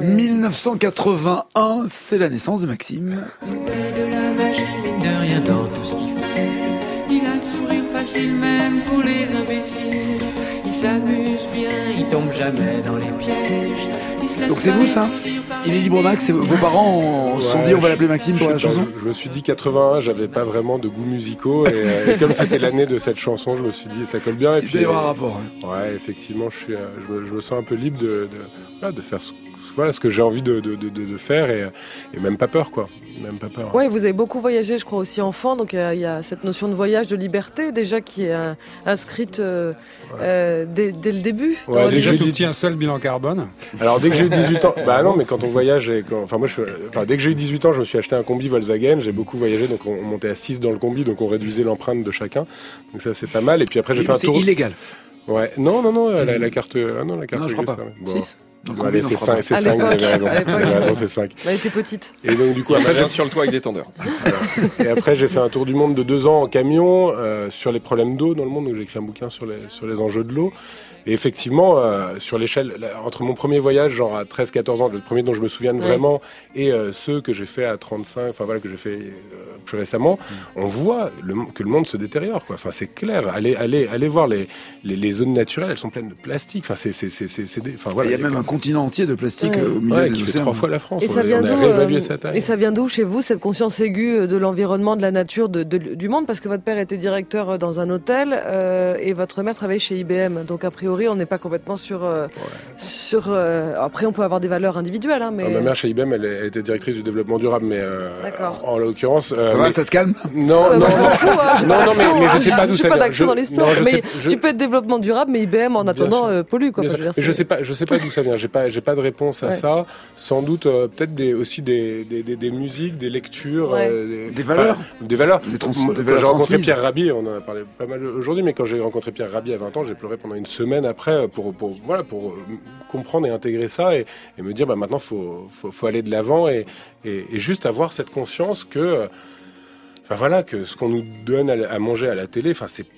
Speaker 1: 1981, c'est la naissance de Maxime.
Speaker 11: Il met de la magie, mine de rien dans tout ce qu'il fait. Il a le sourire facile même pour les imbéciles. Il s'amuse bien, il tombe jamais dans les pièges.
Speaker 1: Donc c'est vous ça? Il est libre Max, vos parents se sont dit on va l'appeler Maxime pour la chanson?
Speaker 4: Je me suis dit 81, j'avais pas vraiment de goûts musicaux et comme c'était l'année de cette chanson, je me suis dit ça colle bien. Et puis
Speaker 1: il doit y avoir un rapport.
Speaker 4: Ouais, effectivement, je me sens un peu libre de faire ce que j'ai envie de faire et même pas peur quoi. Même pas peur.
Speaker 6: Ouais, vous avez beaucoup voyagé, je crois aussi enfant, donc il y a cette notion de voyage, de liberté déjà qui est inscrite dès le début.
Speaker 3: Ouais, déjà tout petit, un seul bilan carbone.
Speaker 4: Alors dès que j'ai eu 18 ans, bah non, mais quand on voyage, dès que j'ai eu 18 ans, je me suis acheté un combi Volkswagen. J'ai beaucoup voyagé, donc on montait à 6 dans le combi, donc on réduisait l'empreinte de chacun. Donc ça c'est pas mal. Et puis après j'ai fait un tour.
Speaker 1: C'est illégal.
Speaker 4: Ouais, non, la carte. Ah non, la carte.
Speaker 1: Non, je crois pas.
Speaker 4: Bon.
Speaker 1: 6.
Speaker 4: Donc, allez, c'est 5, vous avez raison. C'est 5.
Speaker 6: Elle était petite.
Speaker 4: Et donc, du coup, après,
Speaker 2: j'ai sur le toit avec des tendeurs.
Speaker 4: Et après, j'ai fait un tour du monde de 2 ans en camion, sur les problèmes d'eau dans le monde. Donc, j'ai écrit un bouquin sur les enjeux de l'eau. Et effectivement, sur l'échelle, entre mon premier voyage, genre à 13-14 ans, le premier dont je me souviens vraiment, et ceux que j'ai fait à 35, enfin voilà, que j'ai fait plus récemment, on voit que le monde se détériore, quoi. Enfin, c'est clair. Allez voir les zones naturelles, elles sont pleines de plastique. Enfin, voilà.
Speaker 1: Il y a même un continent entier de plastique au milieu
Speaker 4: qui fait 3 fois la France.
Speaker 6: Et ça vient
Speaker 4: réévalué sa taille.
Speaker 6: Et ça vient d'où chez vous, cette conscience aiguë de l'environnement, de la nature, du monde? Parce que votre père était directeur dans un hôtel et votre mère travaillait chez IBM. Donc, a priori, on n'est pas complètement sur. Après, on peut avoir des valeurs individuelles, hein, mais.
Speaker 4: Alors, ma mère chez IBM, elle était directrice du développement durable, mais en l'occurrence.
Speaker 1: Ça te calme?
Speaker 4: Non, mais je sais pas d'où ça vient.
Speaker 6: Je suis pas d'action dans l'histoire, mais tu peux être développement durable, mais IBM en attendant pollue, quoi.
Speaker 4: Je sais pas d'où ça vient. J'ai pas de réponse à ça. Sans doute peut-être aussi des musiques, des lectures,
Speaker 1: des valeurs.
Speaker 4: Des valeurs. Quand j'ai rencontré Pierre Rabhi, on en a parlé pas mal aujourd'hui, mais quand j'ai rencontré Pierre Rabhi à 20 ans, j'ai pleuré pendant une semaine après pour comprendre et intégrer ça et me dire maintenant faut aller de l'avant et juste avoir cette conscience que que ce qu'on nous donne à manger à la télé, c'est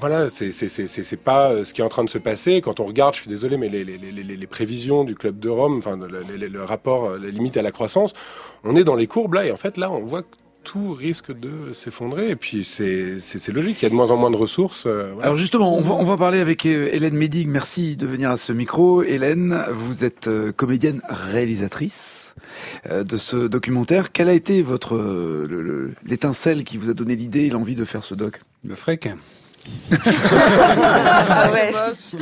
Speaker 4: pas ce qui est en train de se passer. Quand on regarde, je suis désolé, mais les prévisions du Club de Rome, le rapport, la limite à la croissance, on est dans les courbes là, et en fait là, on voit que tout risque de s'effondrer, et puis c'est logique, il y a de moins en moins de ressources. Voilà.
Speaker 1: Alors justement, on va parler avec Hélène Médig, merci de venir à ce micro. Hélène, vous êtes comédienne réalisatrice de ce documentaire. Quelle a été l'étincelle qui vous a donné l'idée et l'envie de faire ce doc?
Speaker 3: Le fric.
Speaker 12: Ah ouais.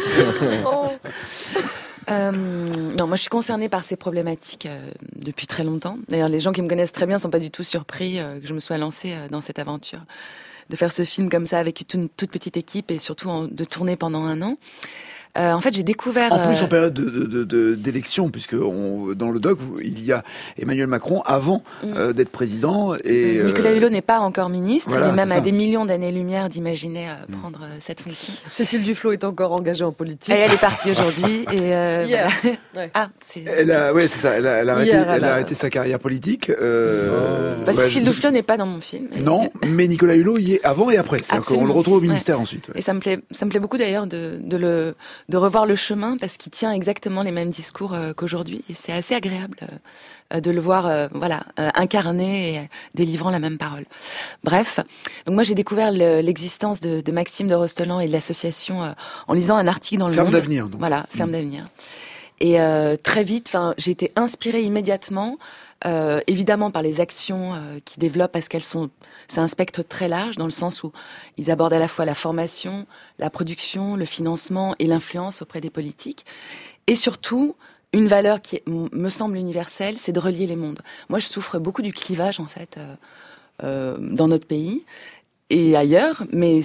Speaker 12: Non, moi je suis concernée par ces problématiques depuis très longtemps. D'ailleurs, les gens qui me connaissent très bien sont pas du tout surpris que je me sois lancée dans cette aventure de faire ce film comme ça avec une toute petite équipe et surtout de tourner pendant 1 an. En fait, j'ai découvert...
Speaker 1: En plus, en période d'élection, puisque dans le doc, il y a Emmanuel Macron avant d'être président. Et
Speaker 12: Nicolas Hulot n'est pas encore ministre.
Speaker 1: Voilà,
Speaker 12: il est même à des millions d'années-lumière d'imaginer prendre cette fonction.
Speaker 6: Cécile Duflot est encore engagée en politique.
Speaker 12: Et elle est partie aujourd'hui. Et
Speaker 6: hier.
Speaker 12: Voilà.
Speaker 6: Ouais.
Speaker 12: Ah, c'est...
Speaker 1: c'est ça. Elle a arrêté sa carrière politique.
Speaker 12: Cécile Duflot n'est pas dans mon film.
Speaker 1: Non, mais Nicolas Hulot y est avant et après. C'est-à-dire qu'on le retrouve au ministère ensuite. Ouais.
Speaker 12: Et ça me plaît beaucoup d'ailleurs de revoir le chemin parce qu'il tient exactement les mêmes discours qu'aujourd'hui. Et c'est assez agréable de le voir incarné et délivrant la même parole. Bref, donc moi j'ai découvert l'existence de Maxime de Rostolan et de l'association en lisant un article dans Le Monde.
Speaker 1: Ferme d'avenir. Donc.
Speaker 12: Voilà, Ferme d'avenir. Et très vite, j'ai été inspirée immédiatement, évidemment par les actions qu'ils développent parce c'est un spectre très large dans le sens où ils abordent à la fois la formation, la production, le financement et l'influence auprès des politiques. Et surtout, une valeur qui me semble universelle, c'est de relier les mondes. Moi, je souffre beaucoup du clivage en fait dans notre pays et ailleurs, mais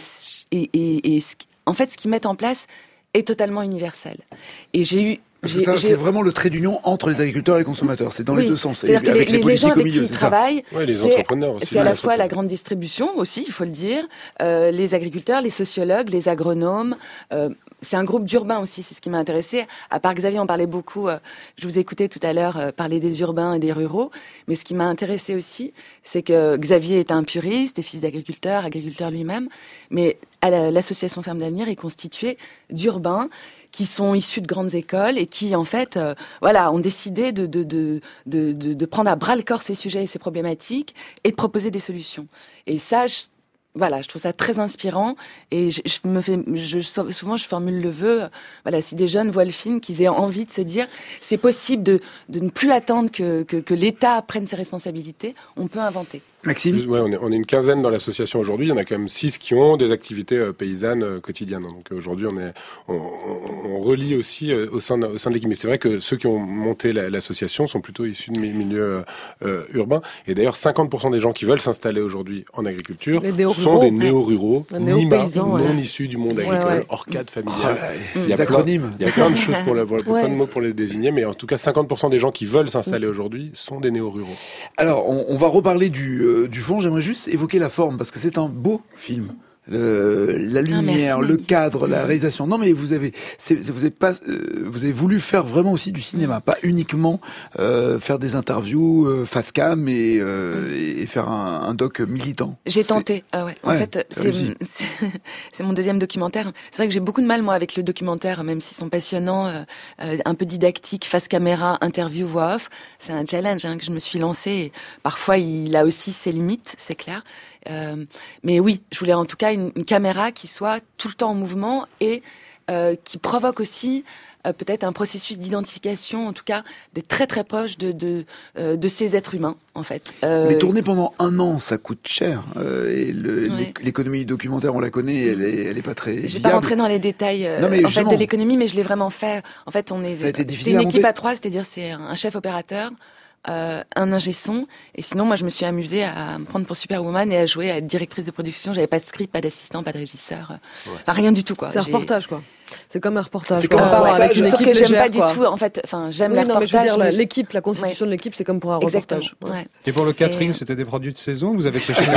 Speaker 12: en fait, ce qu'ils mettent en place est totalement universel. Et
Speaker 1: c'est vraiment le trait d'union entre les agriculteurs et les consommateurs. C'est dans les deux sens.
Speaker 12: C'est-à-dire que les gens avec qui ils travaillent, c'est à la fois la
Speaker 4: grande
Speaker 12: grande distribution aussi, il faut le dire, les agriculteurs, les sociologues, les agronomes. C'est un groupe d'urbains aussi, c'est ce qui m'a intéressé. À part Xavier, on parlait beaucoup, je vous écoutais tout à l'heure parler des urbains et des ruraux, mais ce qui m'a intéressé aussi, c'est que Xavier est un puriste, est fils d'agriculteur, agriculteur lui-même, mais l'association Ferme d'avenir est constituée d'urbains qui sont issus de grandes écoles et qui, en fait, ont décidé de prendre à bras le corps ces sujets et ces problématiques et de proposer des solutions. Et ça, je trouve ça très inspirant et souvent je formule le vœu, si des jeunes voient le film, qu'ils aient envie de se dire c'est possible de ne plus attendre que l'État prenne ses responsabilités, on peut inventer.
Speaker 1: Maxime ?
Speaker 4: Ouais, on est une quinzaine dans l'association aujourd'hui. Il y en a quand même 6 qui ont des activités paysannes quotidiennes. Donc aujourd'hui, on relie aussi au sein de l'équipe. Mais c'est vrai que ceux qui ont monté l'association sont plutôt issus de milieux urbains. Et d'ailleurs, 50% des gens qui veulent s'installer aujourd'hui en agriculture sont des néo-ruraux, non issus du monde agricole, hors cadre familial. Il y a plein de choses plein de mots pour les désigner. Mais en tout cas, 50% des gens qui veulent s'installer aujourd'hui sont des néo-ruraux.
Speaker 1: Alors, on va reparler du fond, j'aimerais juste évoquer la forme, parce que c'est un beau film. La lumière, le cadre, la réalisation. Non, mais vous avez voulu faire vraiment aussi du cinéma, pas uniquement faire des interviews face cam et faire un doc militant.
Speaker 12: J'ai tenté. En fait, c'est mon deuxième documentaire. C'est vrai que j'ai beaucoup de mal moi avec le documentaire, même s'ils sont passionnants, un peu didactiques, face caméra, interview, voix off. C'est un challenge que je me suis lancé. Et parfois, il a aussi ses limites, c'est clair. Mais oui, je voulais en tout cas une caméra qui soit tout le temps en mouvement et qui provoque aussi peut-être un processus d'identification, en tout cas, d'être très très proche de ces êtres humains, en fait.
Speaker 1: Mais tourner pendant 1 an, ça coûte cher. Et l'économie du documentaire, on la connaît, elle est pas très viable.
Speaker 12: J'ai pas rentré dans les détails de l'économie, mais je l'ai vraiment fait. En fait, c'est une équipe à 3, c'est-à-dire c'est un chef opérateur, un ingé son, et sinon moi je me suis amusée à me prendre pour Superwoman et à jouer, à être directrice de production. J'avais pas de script, pas d'assistant, pas de régisseur, enfin rien du tout quoi.
Speaker 6: C'est un reportage quoi. C'est comme un reportage.
Speaker 1: C'est comme un reportage.
Speaker 12: Sauf que j'aime pas du tout, en fait. Enfin, j'aime les reportages.
Speaker 6: L'équipe, la constitution de l'équipe, c'est comme pour un reportage.
Speaker 12: Ouais.
Speaker 3: Et pour le catering, c'était des produits de saison. Vous avez pêché Non,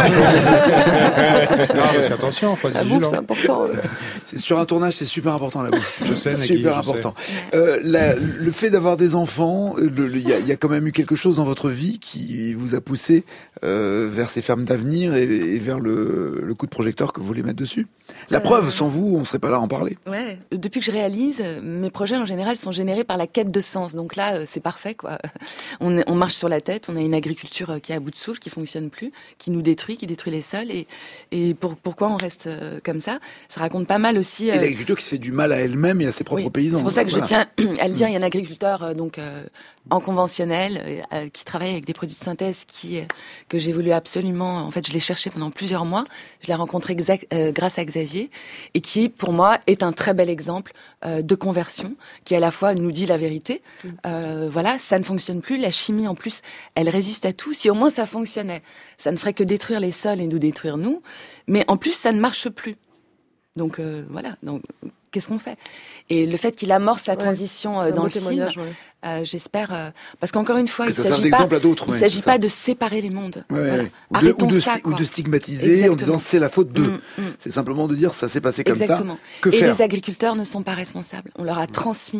Speaker 3: parce qu'attention, faut être vigilant.
Speaker 6: C'est important.
Speaker 1: Sur un tournage, c'est super important la bouffe.
Speaker 3: Je sais,
Speaker 1: c'est super important. Le fait d'avoir des enfants, il y a quand même eu quelque chose dans votre vie qui vous a poussé vers ces fermes d'avenir et vers le coup de projecteur que vous voulez mettre dessus. La preuve, sans vous, on serait pas là à en parler.
Speaker 12: Ouais. Depuis que je réalise, mes projets en général sont générés par la quête de sens. Donc là, c'est parfait, quoi. On marche sur la tête. On a une agriculture qui est à bout de souffle, qui fonctionne plus, qui nous détruit, qui détruit les sols. Et pourquoi on reste comme ça ? Ça raconte pas mal aussi.
Speaker 1: Et l'agriculture qui se fait du mal à elle-même et à ses propres paysans.
Speaker 12: C'est pour ça que je tiens à le dire. Il y a un agriculteur en conventionnel qui travaille avec des produits de synthèse que j'ai voulu absolument. En fait, je l'ai cherché pendant plusieurs mois. Je l'ai rencontré grâce à Xavier et qui, pour moi, est un très bel exemple de conversion qui à la fois nous dit la vérité. Voilà, ça ne fonctionne plus. La chimie, en plus, elle résiste à tout. Si au moins ça fonctionnait, ça ne ferait que détruire les sols et nous détruire nous. Mais en plus, ça ne marche plus. Donc voilà. Donc qu'est-ce qu'on fait ? Et le fait qu'il amorce sa transition dans le film, j'espère, parce qu'encore une fois, il ne s'agit pas de séparer les mondes. Voilà.
Speaker 1: Ou de stigmatiser en disant c'est la faute d'eux. C'est simplement de dire ça s'est passé comme ça.
Speaker 12: Que faire ? Les agriculteurs ne sont pas responsables. On leur a transmis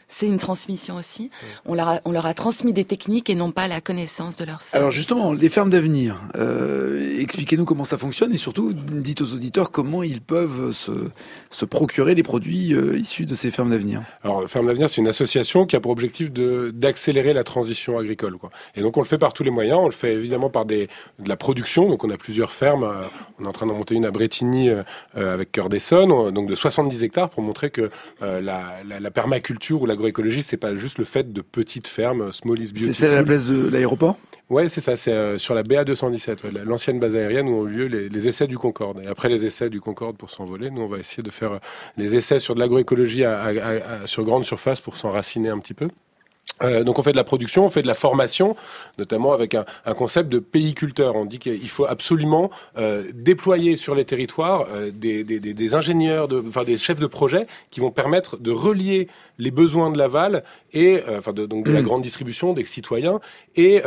Speaker 12: c'est une transmission aussi. On leur a transmis des techniques et non pas la connaissance de leur sol.
Speaker 1: Alors justement, les fermes d'avenir, expliquez-nous comment ça fonctionne et surtout dites aux auditeurs comment ils peuvent se procurer les produits issus de ces fermes d'avenir.
Speaker 4: Alors Fermes d'avenir, c'est une association qui a pour objectif d'accélérer la transition agricole, quoi. Et donc on le fait par tous les moyens. On le fait évidemment par de la production. Donc on a plusieurs fermes. On est en train d'en monter une à Brétigny avec Cœur d'Essonne, donc de 70 hectares pour montrer que la permaculture ou l'agroécologie, c'est pas juste le fait de petites fermes, small is beautiful.
Speaker 1: C'est celle à la place de l'aéroport ?
Speaker 4: Ouais, c'est ça, c'est sur la BA 217, l'ancienne base aérienne où ont eu lieu les essais du Concorde. Et après les essais du Concorde pour s'envoler, nous on va essayer de faire les essais sur de l'agroécologie sur grande surface pour s'enraciner un petit peu. Donc on fait de la production, on fait de la formation, notamment avec un concept de pays-culteur. On dit qu'il faut absolument déployer sur les territoires des ingénieurs, des chefs de projet qui vont permettre de relier les besoins de l'aval et de la grande distribution des citoyens et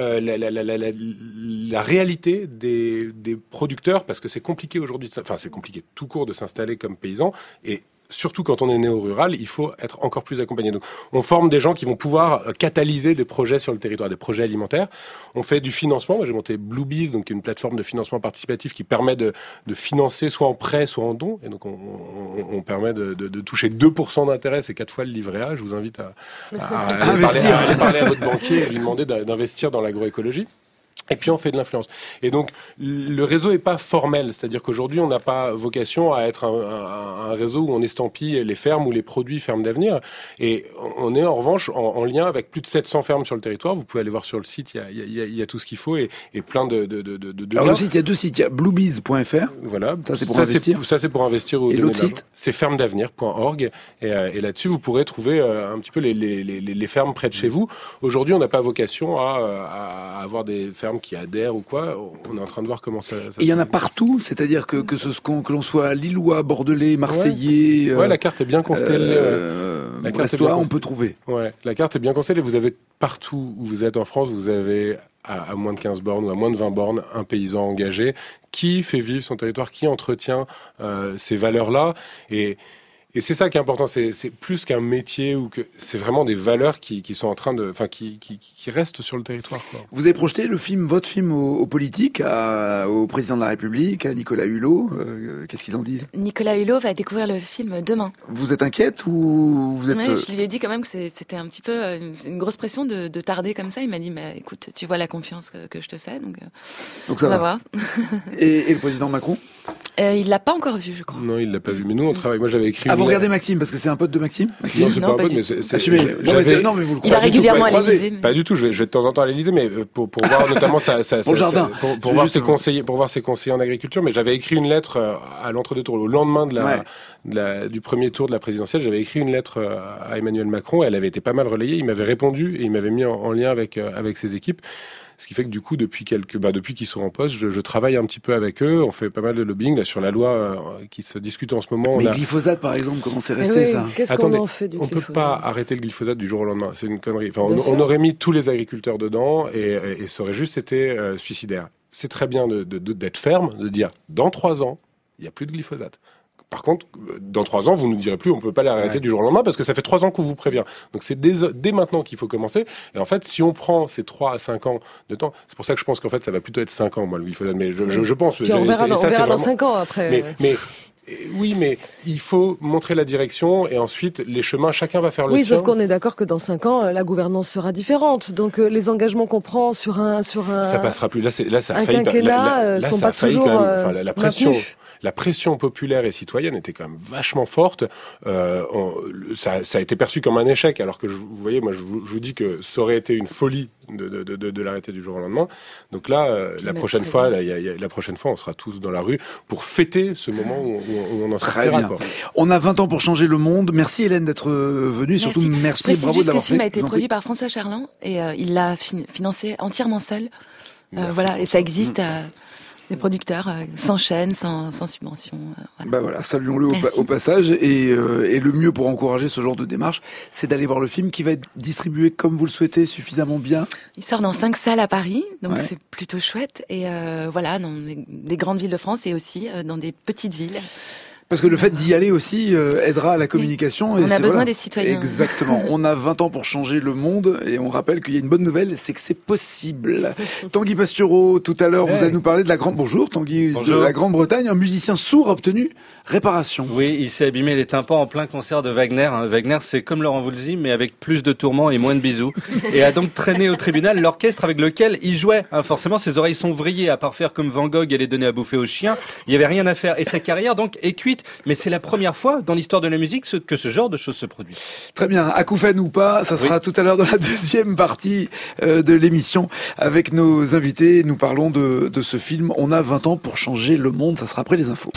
Speaker 4: la réalité des producteurs, parce que c'est compliqué aujourd'hui, c'est compliqué tout court de s'installer comme paysan et surtout quand on est néo-rural, il faut être encore plus accompagné. Donc, on forme des gens qui vont pouvoir catalyser des projets sur le territoire, des projets alimentaires. On fait du financement. Moi, j'ai monté Bluebees, donc une plateforme de financement participatif qui permet de financer soit en prêt, soit en don. Et donc, on permet de toucher 2% d'intérêt, c'est 4 fois le livret A. Je vous invite à aller parler à votre banquier et lui demander d'investir dans l'agroécologie. Et puis on fait de l'influence. Et donc le réseau est pas formel, c'est-à-dire qu'aujourd'hui on n'a pas vocation à être un réseau où on estampille les fermes ou les produits fermes d'avenir. Et on est en revanche en lien avec plus de 700 fermes sur le territoire. Vous pouvez aller voir sur le site, il y a tout ce qu'il faut et plein de
Speaker 1: Alors le site, il y a 2 sites, il y a bluebees.fr.
Speaker 4: Voilà,
Speaker 1: ça c'est pour investir.
Speaker 4: Ça c'est pour investir.
Speaker 1: Et l'autre site,
Speaker 4: c'est fermedavenir.org et là-dessus vous pourrez trouver un petit peu les fermes près de chez vous. Aujourd'hui on n'a pas vocation à avoir des fermes qui adhèrent ou quoi, on est en train de voir comment ça
Speaker 1: et il y en a partout, c'est-à-dire que l'on soit lillois, bordelais, marseillais...
Speaker 4: Ouais, la carte est bien constellée.
Speaker 1: Brestois, on peut trouver.
Speaker 4: Ouais, la carte est bien constellée. Vous avez partout où vous êtes en France, vous avez à moins de 15 bornes ou à moins de 20 bornes un paysan engagé qui fait vivre son territoire, qui entretient ces valeurs-là. Et c'est ça qui est important, c'est plus qu'un métier ou que c'est vraiment des valeurs qui sont en train de, qui restent sur le territoire, quoi.
Speaker 1: Vous avez projeté votre film aux politiques, au président de la République, à Nicolas Hulot. Qu'est-ce qu'ils en disent ?
Speaker 12: Nicolas Hulot va découvrir le film demain.
Speaker 1: Vous êtes inquiète ou vous êtes...
Speaker 12: Ouais, je lui ai dit quand même que c'était un petit peu une grosse pression de tarder comme ça. Il m'a dit, écoute, tu vois la confiance que je te fais, donc
Speaker 1: ça
Speaker 12: on va
Speaker 1: va
Speaker 12: voir.
Speaker 1: Et le président Macron ?
Speaker 12: Il l'a pas encore vu, je crois.
Speaker 4: Non, il l'a pas vu. Mais nous, on travaille. Moi, j'avais écrit.
Speaker 1: Vous regardez Maxime parce que c'est un pote de Maxime.
Speaker 4: Non, c'est pas un pote, mais c'est.
Speaker 1: Assumez. Non, mais vous le croyez.
Speaker 12: Il va régulièrement à l'Élysée.
Speaker 4: Pas du tout. Je vais de temps en temps à l'Élysée, mais pour voir notamment pour
Speaker 1: le jardin,
Speaker 4: pour voir ses conseillers en agriculture. Mais j'avais écrit une lettre à l'entre-deux tours, au lendemain du premier tour de la présidentielle. J'avais écrit une lettre à Emmanuel Macron. Elle avait été pas mal relayée. Il m'avait répondu et il m'avait mis en lien avec ses équipes. Ce qui fait que du coup, depuis qu'ils sont en poste, je travaille un petit peu avec eux. On fait pas mal de lobbying là sur la loi qui se discute en ce moment.
Speaker 1: Mais glyphosate, par exemple, comment c'est resté ça ?
Speaker 6: Qu'est-ce qu'on en fait du
Speaker 4: glyphosate ? On peut pas arrêter le glyphosate du jour au lendemain. C'est une connerie. Enfin, on aurait mis tous les agriculteurs dedans et ça aurait juste été suicidaire. C'est très bien d'être ferme, de dire dans 3 ans, il y a plus de glyphosate. Par contre, dans 3 ans, vous nous direz plus, on peut pas l'arrêter du jour au lendemain parce que ça fait 3 ans qu'on vous prévient. Donc c'est dès maintenant qu'il faut commencer. Et en fait, si on prend ces 3 à 5 ans de temps, c'est pour ça que je pense qu'en fait, ça va plutôt être 5 ans, moi, le glyphosate. Mais je pense.
Speaker 6: Puis on verra dans 5 ans après.
Speaker 4: Oui, mais il faut montrer la direction et ensuite les chemins, chacun va faire le sien.
Speaker 6: Oui, sauf qu'on est d'accord que dans 5 ans, la gouvernance sera différente. Donc les engagements qu'on prend sur un
Speaker 4: ça passera plus. Là, ça a
Speaker 6: un
Speaker 4: failli.
Speaker 6: quinquennat sont pas toujours
Speaker 4: la pression. La pression populaire et citoyenne était quand même vachement forte. Ça a été perçu comme un échec, alors que vous voyez, moi je vous dis que ça aurait été une folie de l'arrêter du jour au lendemain. Donc là, la prochaine fois, on sera tous dans la rue pour fêter ce moment où on en sortira. Quoi.
Speaker 1: On a 20 ans pour changer le monde. Merci Hélène d'être venue. Merci. Surtout merci et bravo d'avoir fait.
Speaker 12: Ce film a été produit par François Charland et il l'a financé entièrement seul. Voilà, et ça existe. Des producteurs sans chaîne, sans subvention.
Speaker 1: Voilà, saluons-le au passage. Et le mieux pour encourager ce genre de démarche, c'est d'aller voir le film qui va être distribué comme vous le souhaitez, suffisamment bien.
Speaker 12: Il sort dans 5 salles à Paris, donc c'est plutôt chouette. Et dans des grandes villes de France et aussi dans des petites villes.
Speaker 1: Parce que le fait d'y aller aussi aidera à la communication.
Speaker 12: On a besoin des citoyens.
Speaker 1: Exactement. On a 20 ans pour changer le monde et on rappelle qu'il y a une bonne nouvelle, c'est que c'est possible. Tanguy Pastureau, tout à l'heure, vous allez nous parler de la grande... Bonjour Tanguy, de la Grande-Bretagne, un musicien sourd a obtenu réparation.
Speaker 13: Oui, il s'est abîmé les tympans en plein concert de Wagner. Wagner, c'est comme Laurent Voulzy, mais avec plus de tourments et moins de bisous. Et a donc traîné au tribunal l'orchestre avec lequel il jouait. Forcément, ses oreilles sont vrillées, à part faire comme Van Gogh et les donner à bouffer aux chiens. Il n'y avait rien à faire. Et sa carrière, donc, est cuite. Mais c'est la première fois dans l'histoire de la musique que ce genre de choses se produit.
Speaker 1: Très bien. Acouphène ou pas, ça sera tout à l'heure dans la deuxième partie de l'émission avec nos invités. Nous parlons de ce film. On a 20 ans pour changer le monde. Ça sera après les infos.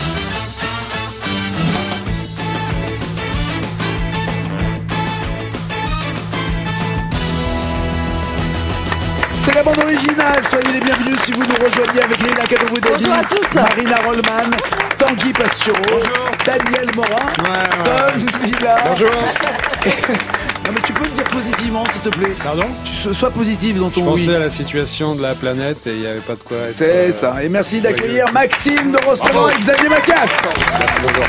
Speaker 1: C'est la bande originale, soyez les bienvenus si vous nous rejoignez avec Léna Kadouboudeli.
Speaker 6: Bonjour à tous.
Speaker 1: Marina Rollman, Tanguy Pastureau, Daniel Morin, Tom Villa.
Speaker 3: Bonjour.
Speaker 1: Non mais tu peux me dire positivement s'il te plaît.
Speaker 3: Pardon ?
Speaker 1: Sois positif dans ton
Speaker 3: Je pensais à la situation de la planète et il n'y avait pas de quoi être...
Speaker 1: C'est ça. Et merci d'accueillir Maxime de Rostand et Xavier Mathias.
Speaker 3: Bonjour.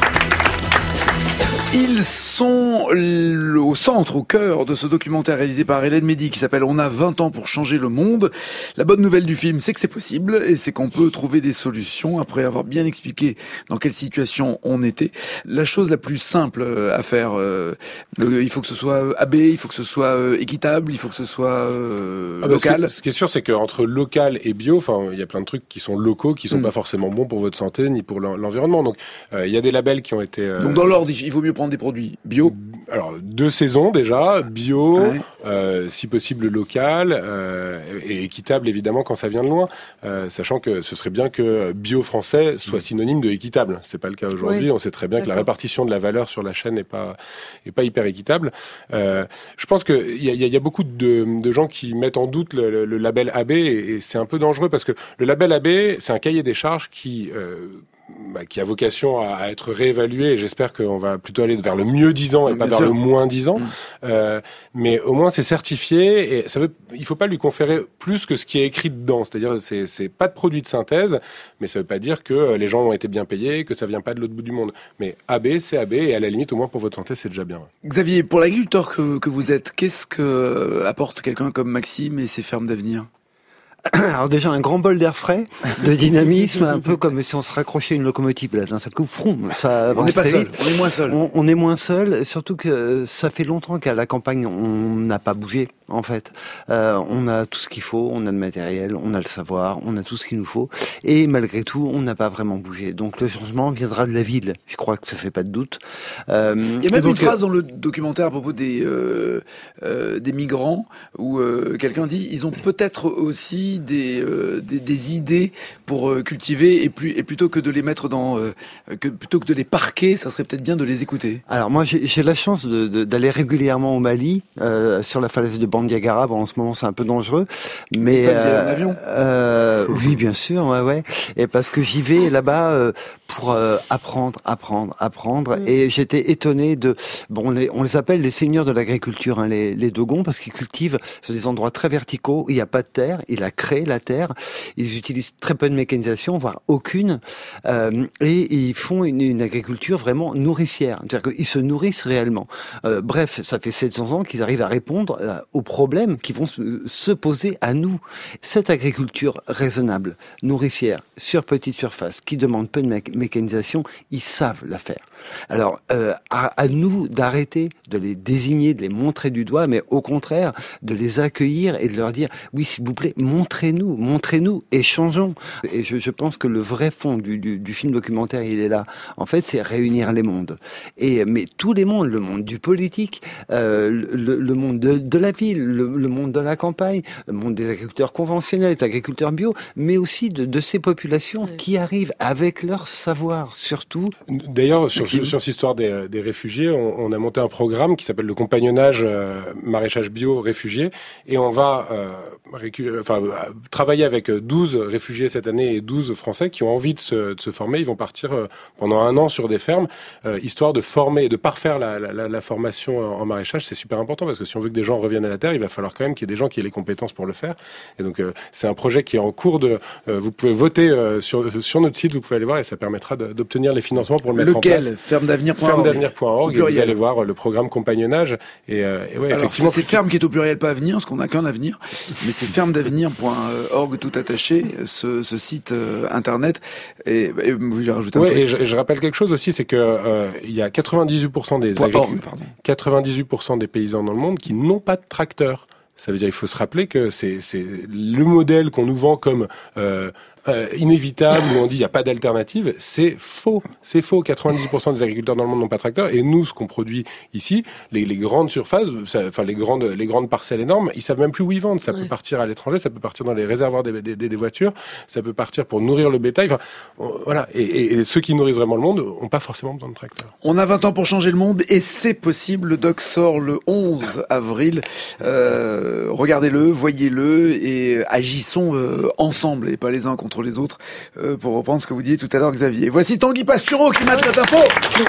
Speaker 1: Ils sont au centre, au cœur de ce documentaire réalisé par Hélène Médy qui s'appelle « On a 20 ans pour changer le monde ». La bonne nouvelle du film, c'est que c'est possible et c'est qu'on peut trouver des solutions après avoir bien expliqué dans quelle situation on était. La chose la plus simple à faire, il faut que ce soit AB, il faut que ce soit équitable, il faut que ce soit local.
Speaker 4: Ce qui est sûr, c'est qu'entre local et bio, il y a plein de trucs qui sont locaux, qui sont pas forcément bons pour votre santé ni pour l'environnement. Donc, il y a des labels qui ont été...
Speaker 1: Donc dans l'ordre, il vaut mieux prendre des produits bio.
Speaker 4: Alors 2 saisons déjà, bio, si possible local et équitable évidemment quand ça vient de loin, sachant que ce serait bien que bio français soit synonyme de équitable. C'est pas le cas aujourd'hui. On sait très bien que la répartition de la valeur sur la chaîne n'est pas hyper équitable. Je pense que il y a beaucoup de gens qui mettent en doute le label AB et c'est un peu dangereux parce que le label AB c'est un cahier des charges qui a vocation à être réévalué et j'espère qu'on va plutôt aller vers le mieux disant et pas vers le moins disant. Mais au moins c'est certifié et il faut pas lui conférer plus que ce qui est écrit dedans. C'est-à-dire c'est pas de produit de synthèse, mais ça veut pas dire que les gens ont été bien payés, que ça vient pas de l'autre bout du monde. Mais AB c'est AB et à la limite au moins pour votre santé c'est déjà bien.
Speaker 1: Xavier, pour l'agriculteur que vous êtes, qu'est-ce que apporte quelqu'un comme Maxime et ses fermes d'avenir ?
Speaker 5: Alors déjà un grand bol d'air frais, de dynamisme, un peu comme si on se raccrochait une locomotive là d'un seul coup, ça avance.
Speaker 1: On n'est pas seul,
Speaker 5: vite.
Speaker 1: on est moins seul.
Speaker 5: On est moins seul, surtout que ça fait longtemps qu'à la campagne on n'a pas bougé en fait. On a tout ce qu'il faut, on a le matériel, on a le savoir, on a tout ce qu'il nous faut, et malgré tout on n'a pas vraiment bougé. Donc le changement viendra de la ville. Je crois que ça fait pas de doute.
Speaker 1: Il y a même une phrase dans le documentaire à propos des migrants où quelqu'un dit ils ont peut-être aussi des idées pour cultiver et plutôt que de les mettre plutôt que de les parquer, ça serait peut-être bien de les écouter.
Speaker 5: Alors moi j'ai la chance d'aller régulièrement au Mali sur la falaise de Bandiagara. Bon, en ce moment c'est un peu dangereux, mais
Speaker 1: un avion.
Speaker 5: Oui bien sûr, ouais. Et parce que j'y vais là-bas pour apprendre. Et j'étais étonné on les appelle les seigneurs de l'agriculture, hein, les Dogons, parce qu'ils cultivent sur des endroits très verticaux, il n'y a pas de terre, il a créé la terre, ils utilisent très peu de mécanisation, voire aucune, et ils font une agriculture vraiment nourricière, c'est-à-dire qu'ils se nourrissent réellement. Bref, ça fait 700 ans qu'ils arrivent à répondre aux problèmes qui vont se poser à nous. Cette agriculture raisonnable, nourricière, sur petite surface, qui demande peu de mécanisation, ils savent la faire. Alors, à nous d'arrêter de les désigner, de les montrer du doigt, mais au contraire, de les accueillir et de leur dire, oui, s'il vous plaît, montrez-nous, échangeons. Et je pense que le vrai fond du film documentaire, il est là. En fait, c'est réunir les mondes. Mais tous les mondes, le monde du politique, le monde de la ville, le monde de la campagne, le monde des agriculteurs conventionnels, des agriculteurs bio, mais aussi de ces populations qui arrivent avec leur savoir, surtout.
Speaker 4: D'ailleurs, sur
Speaker 1: Maxime.
Speaker 4: Sur cette histoire des réfugiés, on a monté un programme qui s'appelle le compagnonnage maraîchage bio réfugiés, et on va travailler avec 12 réfugiés cette année et 12 Français qui ont envie de se former. Ils vont partir pendant 1 an sur des fermes, histoire de former, de parfaire la formation en maraîchage. C'est super important parce que si on veut que des gens reviennent à la terre, il va falloir quand même qu'il y ait des gens qui aient les compétences pour le faire. Et donc c'est un projet qui est en cours de. Vous pouvez voter sur notre site, vous pouvez aller voir et ça permettra d'obtenir les financements pour le mettre en place.
Speaker 1: Lequel ? Fermedavenir.org.
Speaker 4: Fermedavenir.org. Et vous allez voir le programme compagnonnage. Et ouais, alors, effectivement.
Speaker 1: C'est ferme qui est au pluriel, pas avenir, parce qu'on n'a qu'un avenir. Mais c'est fermedavenir.org tout attaché, ce site internet. Et vous voulez rajouter un truc ?
Speaker 4: Et je rappelle quelque chose aussi, c'est que il y a 98% des 98% des paysans dans le monde qui n'ont pas de tracteur. Ça veut dire, il faut se rappeler que c'est le modèle qu'on nous vend comme inévitable, où on dit il n'y a pas d'alternative, c'est faux. C'est faux. 90% des agriculteurs dans le monde n'ont pas de tracteur. Et nous, ce qu'on produit ici, les grandes surfaces, les grandes parcelles énormes, ils savent même plus où ils vendent. Ça peut partir à l'étranger, ça peut partir dans les réservoirs des voitures, ça peut partir pour nourrir le bétail. Enfin, voilà. Et ceux qui nourrissent vraiment le monde n'ont pas forcément besoin de tracteur.
Speaker 1: On a 20 ans pour changer le monde et c'est possible. Le doc sort le 11 avril. Regardez-le, voyez-le et agissons ensemble et pas les uns contre les autres, pour reprendre ce que vous disiez tout à l'heure, Xavier. Voici Tanguy Pastureau qui match la info.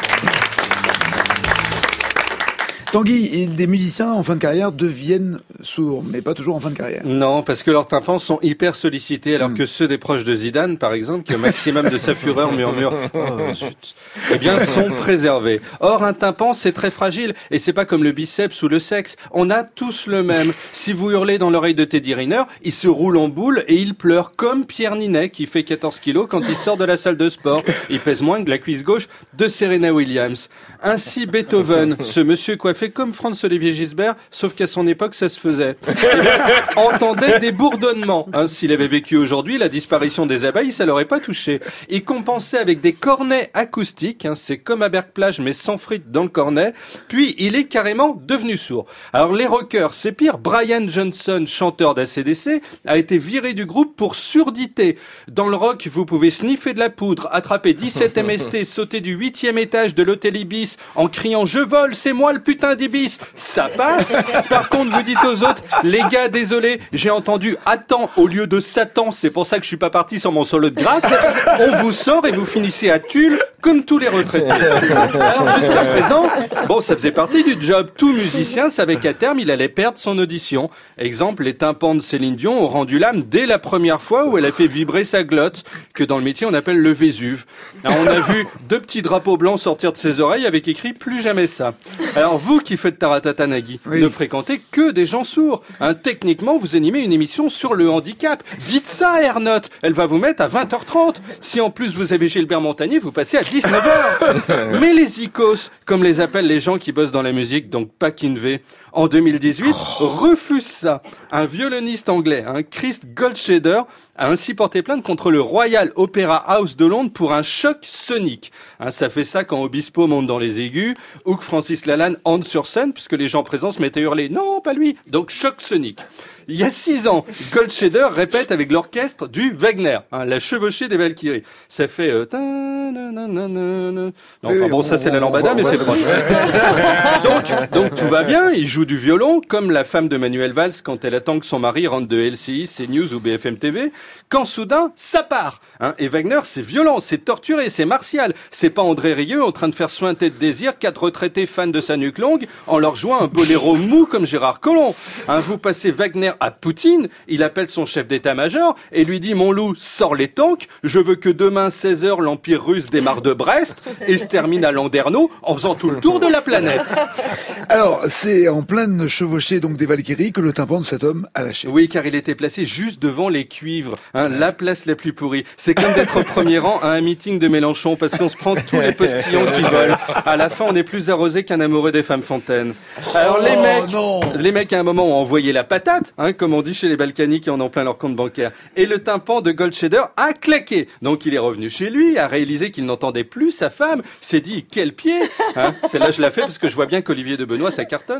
Speaker 1: Tanguy, des musiciens en fin de carrière deviennent sourds, mais pas toujours en fin de carrière.
Speaker 13: Non, parce que leurs tympans sont hyper sollicités, alors que ceux des proches de Zidane, par exemple, qui au maximum de sa fureur murmure eh bien, sont préservés. Or, un tympan, c'est très fragile, et c'est pas comme le biceps ou le sexe. On a tous le même. Si vous hurlez dans l'oreille de Teddy Riner, il se roule en boule et il pleure, comme Pierre Ninet, qui fait 14 kilos quand il sort de la salle de sport. Il pèse moins que la cuisse gauche de Serena Williams. Ainsi, Beethoven, ce monsieur coiffé comme Franz-Olivier Gisbert, sauf qu'à son époque, ça se faisait. Entendait des bourdonnements. S'il avait vécu aujourd'hui, la disparition des abeilles, ça l'aurait pas touché. Il compensait avec des cornets acoustiques, c'est comme à Berck-Plage, mais sans frites dans le cornet. Puis, il est carrément devenu sourd. Alors, les rockers, c'est pire. Brian Johnson, chanteur d'ACDC, a été viré du groupe pour surdité. Dans le rock, vous pouvez sniffer de la poudre, attraper 17 MST, sauter du 8e étage de l'hôtel Ibis en criant « Je vole, c'est moi le putain d'Ibis !» Ça passe. Par contre, vous dites aux autres « Les gars, désolé, j'ai entendu « Attends » au lieu de « Satan », c'est pour ça que je suis pas parti sur mon solo de gratte », on vous sort et vous finissez à Tulle comme tous les retraités. Alors, jusqu'à présent, ça faisait partie du job. Tout musicien savait qu'à terme, il allait perdre son audition. Exemple, les tympans de Céline Dion ont rendu l'âme dès la première fois où elle a fait vibrer sa glotte, que dans le métier on appelle le Vésuve. Alors, on a vu 2 petits drapeaux blancs sortir de ses oreilles avec écrit « Plus jamais ça ». Alors, vous qui faites Taratata Nagui, ne fréquentez que des gens sourds. Techniquement, vous animez une émission sur le handicap. Dites ça à Ernotte, elle va vous mettre à 20h30. Si en plus vous avez Gilbert Montagnier, vous passez à 19h. Mais les icos, comme les appellent les gens qui bossent dans la musique, donc pas Kinvey, en 2018, refuse ça. Un violoniste anglais, Chris Goldscheder, a ainsi porté plainte contre le Royal Opera House de Londres pour un choc sonique. Ça fait ça quand Obispo monte dans les aigus, ou que Francis Lalanne entre sur scène, puisque les gens présents se mettaient à hurler « Non, pas lui !» Donc choc sonique. Il y a 6 ans, Goldscheder répète avec l'orchestre du Wagner, la chevauchée des Valkyries. Ça fait ça c'est la lambada, mais c'est proche. Donc tout va bien, il joue du violon, comme la femme de Manuel Valls quand elle attend que son mari rentre de LCI, CNews ou BFM TV, quand soudain, ça part. Et Wagner, c'est violent, c'est torturé, c'est martial. C'est pas André Rieu en train de faire suinter de désir 4 retraités fans de sa nuque longue en leur jouant un boléro mou comme Gérard Collomb. Vous passez Wagner à Poutine, il appelle son chef d'état-major et lui dit « Mon loup, sors les tanks, je veux que demain 16h l'Empire russe démarre de Brest et se termine à Landerneau en faisant tout le tour de la planète. »
Speaker 1: Alors, c'est en pleine chevauchée donc des Valkyries que le tympan de cet homme a lâché.
Speaker 13: Oui, car il était placé juste devant les cuivres, la place la plus pourrie. C'est comme d'être au premier rang à un meeting de Mélenchon parce qu'on se prend tous les postillons qui volent. À la fin, on est plus arrosé qu'un amoureux des femmes fontaines. Alors les mecs à un moment ont envoyé la patate, comme on dit chez les Balkaniques qui en ont plein leur compte bancaire. Et le tympan de Goldscheder a claqué. Donc il est revenu chez lui, a réalisé qu'il n'entendait plus sa femme, s'est dit quel pied. Celle-là je la fais parce que je vois bien qu'Olivier de Benoît ça cartonne.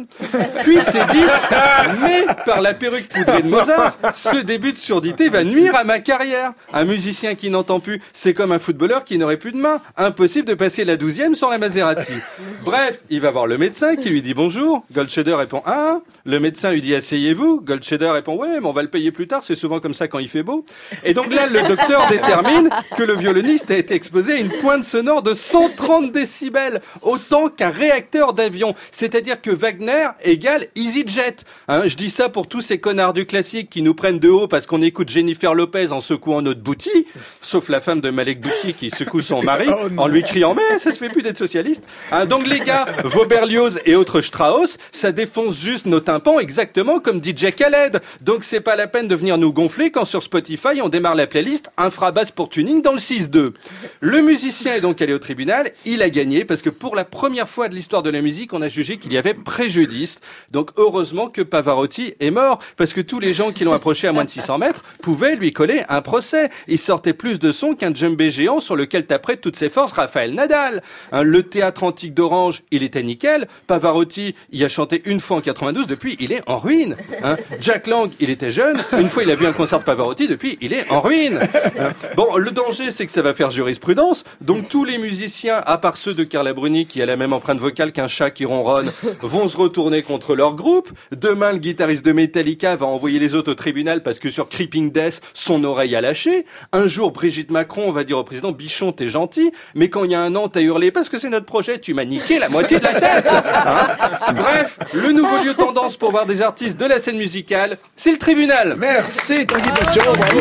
Speaker 13: Puis c'est dit, mais par la perruque poudrée de Mozart, ce début de surdité va nuire à ma carrière. Un musicien qui n'entend plus, c'est comme un footballeur qui n'aurait plus de main. Impossible de passer la 12e sans la Maserati. Bref, il va voir le médecin qui lui dit bonjour. Goldscheder répond ah. Le médecin lui dit asseyez-vous. Goldscheder répond ouais, mais on va le payer plus tard, c'est souvent comme ça quand il fait beau. Et donc là, le docteur détermine que le violoniste a été exposé à une pointe sonore de 130 décibels, autant qu'un réacteur d'avion. C'est-à-dire que Wagner égale EasyJet. Je dis ça pour tous ces connards du classique qui nous prennent de haut parce qu'on écoute Jennifer Lopez en secouant notre boutie, sauf la femme de Malek Bouti qui secoue son mari en lui criant mais ça se fait plus d'être socialiste. Donc les gars, vos Berlioz et autres Strauss, ça défonce juste nos tympans exactement comme DJ Khaled. Donc c'est pas la peine de venir nous gonfler quand sur Spotify on démarre la playlist infrabasse pour tuning dans le 6-2. Le musicien est donc allé au tribunal, il a gagné parce que pour la première fois de l'histoire de la musique, on a jugé qu'il y avait préjudice. Donc heureusement que Pavarotti est mort parce que tous les gens qui l'ont approché à moins de 600 mètres pouvaient lui coller un procès. Il sortait plus de son qu'un djembé géant sur lequel taperait de toutes ses forces Raphaël Nadal. Le théâtre antique d'Orange, il était nickel. Pavarotti, il a chanté une fois en 92, depuis il est en ruine. Jack Lang, il était jeune. Une fois il a vu un concert de Pavarotti, depuis il est en ruine. Bon, le danger c'est que ça va faire jurisprudence. Donc tous les musiciens, à part ceux de Carla Bruni qui a la même empreinte vocale qu'un chat qui ronronne, vont se retourner contre leur groupe. Demain, le guitariste de Metallica va envoyer les autres au tribunal parce que sur Creeping Death, son oreille a lâché. Un jour, Brigitte Macron va dire au président Bichon, t'es gentil, mais quand il y a un an, t'as hurlé parce que c'est notre projet, tu m'as niqué la moitié de la tête. Bref, le nouveau lieu tendance pour voir des artistes de la scène musicale, c'est le tribunal.
Speaker 1: Merci, Tanguy Boissier, bravo.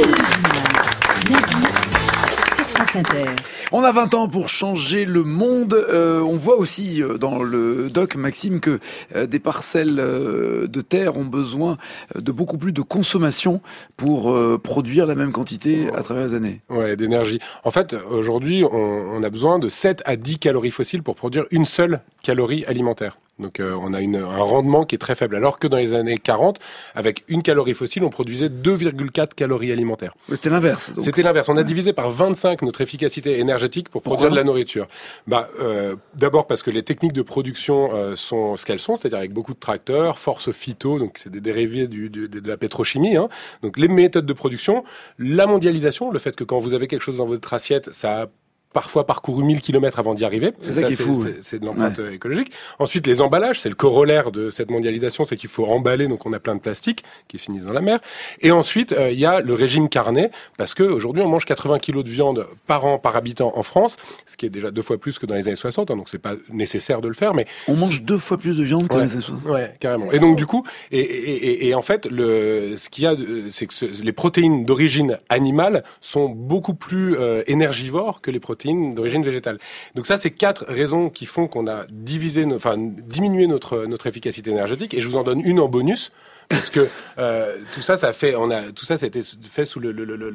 Speaker 7: Sur France Inter.
Speaker 1: On a 20 ans pour changer le monde. On voit aussi dans le doc, Maxime, que des parcelles de terre ont besoin de beaucoup plus de consommation pour produire la même quantité à travers les années.
Speaker 4: Ouais, d'énergie. En fait, aujourd'hui, on a besoin de 7 à 10 calories fossiles pour produire une seule calorie alimentaire. Donc on a un rendement qui est très faible. Alors que dans les années 40, avec une calorie fossile, on produisait 2,4 calories alimentaires.
Speaker 1: C'était l'inverse. Donc.
Speaker 4: C'était l'inverse. On a divisé par 25 notre efficacité énergétique pour produire de la nourriture. D'abord parce que les techniques de production sont ce qu'elles sont, c'est-à-dire avec beaucoup de tracteurs, force phyto, donc c'est des dérivés de la pétrochimie. Donc les méthodes de production, la mondialisation, le fait que quand vous avez quelque chose dans votre assiette, ça a parfois parcouru 1000 km avant d'y arriver.
Speaker 1: C'est ça qui est fou.
Speaker 4: C'est de l'empreinte écologique. Ensuite, les emballages, c'est le corollaire de cette mondialisation, c'est qu'il faut emballer, donc on a plein de plastique qui finissent dans la mer. Et ensuite, il y a le régime carné, parce que aujourd'hui on mange 80 kilos de viande par an, par habitant en France, ce qui est déjà 2 fois plus que dans les années 60, donc c'est pas nécessaire de le faire, mais...
Speaker 1: On mange 2 fois plus de viande que dans les années 60.
Speaker 4: Ouais, carrément. Et donc du coup, et en fait, ce qu'il y a, c'est que les protéines d'origine animale sont beaucoup plus énergivores que les protéines d'origine végétale. Donc ça, c'est 4 raisons qui font qu'on a diminué notre efficacité énergétique. Et je vous en donne une en bonus. Parce que tout ça a été fait sous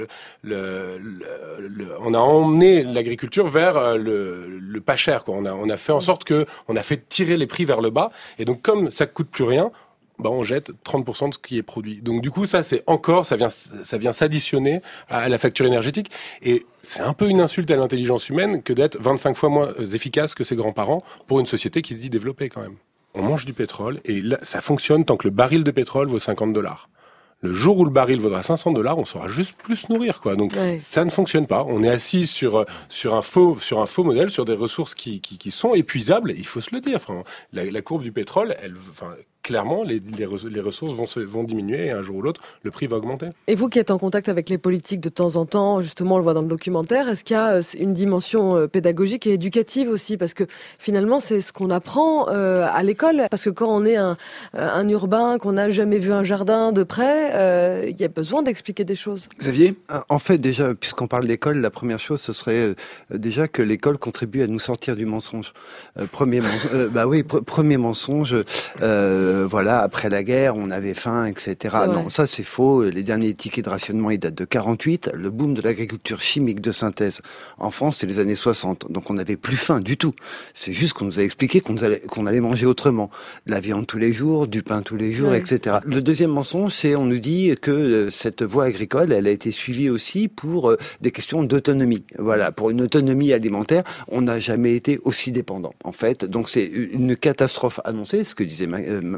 Speaker 4: on a emmené l'agriculture vers le pas cher, quoi. On a fait en sorte que on a fait tirer les prix vers le bas. Et donc comme ça coûte plus rien, on jette 30% de ce qui est produit. Donc du coup, ça vient s'additionner à la facture énergétique. Et c'est un peu une insulte à l'intelligence humaine que d'être 25 fois moins efficace que ses grands-parents pour une société qui se dit développée quand même. On mange du pétrole et là, ça fonctionne tant que le baril de pétrole vaut $50. Le jour où le baril vaudra $500, on saura juste plus nourrir, quoi. Donc ça ne fonctionne pas. On est assis sur un faux modèle, sur des ressources qui sont épuisables. Il faut se le dire. Enfin, la courbe du pétrole, clairement, les ressources vont diminuer et un jour ou l'autre, le prix va augmenter.
Speaker 6: Et vous qui êtes en contact avec les politiques de temps en temps, justement, on le voit dans le documentaire, est-ce qu'il y a une dimension pédagogique et éducative aussi? Parce que finalement, c'est ce qu'on apprend à l'école. Parce que quand on est un urbain, qu'on n'a jamais vu un jardin de près, il y a besoin d'expliquer des choses.
Speaker 1: Xavier?
Speaker 5: En fait, déjà, puisqu'on parle d'école, la première chose, ce serait déjà que l'école contribue à nous sortir du mensonge. Premier mensonge, voilà, après la guerre, on avait faim, etc. Non, ça c'est faux. Les derniers tickets de rationnement, ils datent de 48. Le boom de l'agriculture chimique de synthèse en France, c'est les années 60. Donc on n'avait plus faim du tout. C'est juste qu'on nous a expliqué qu'on allait manger autrement. De la viande tous les jours, du pain tous les jours, etc. Le deuxième mensonge, c'est on nous dit que cette voie agricole, elle a été suivie aussi pour des questions d'autonomie. Voilà, pour une autonomie alimentaire, on n'a jamais été aussi dépendant, en fait. Donc c'est une catastrophe annoncée, ce que disait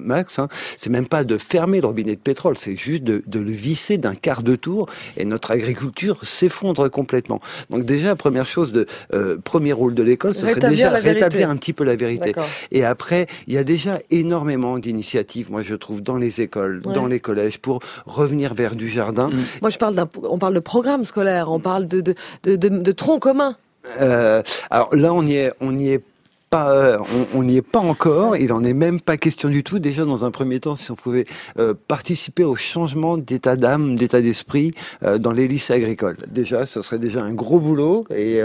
Speaker 5: Max, hein, c'est même pas de fermer le robinet de pétrole, c'est juste de le visser d'un quart de tour, et notre agriculture s'effondre complètement. Donc déjà, première chose, premier rôle de l'école, ce serait déjà rétablir un petit peu la vérité. D'accord. Et après, il y a déjà énormément d'initiatives, moi je trouve, dans les écoles, dans les collèges, pour revenir vers du jardin.
Speaker 6: Moi on parle de programme scolaire, on parle de tronc commun.
Speaker 5: Alors là, on y est pas, on n'y est pas encore, il en est même pas question du tout. Déjà, dans un premier temps, si on pouvait participer au changement d'état d'âme, d'état d'esprit dans les lycées agricoles. Déjà, ce serait déjà un gros boulot,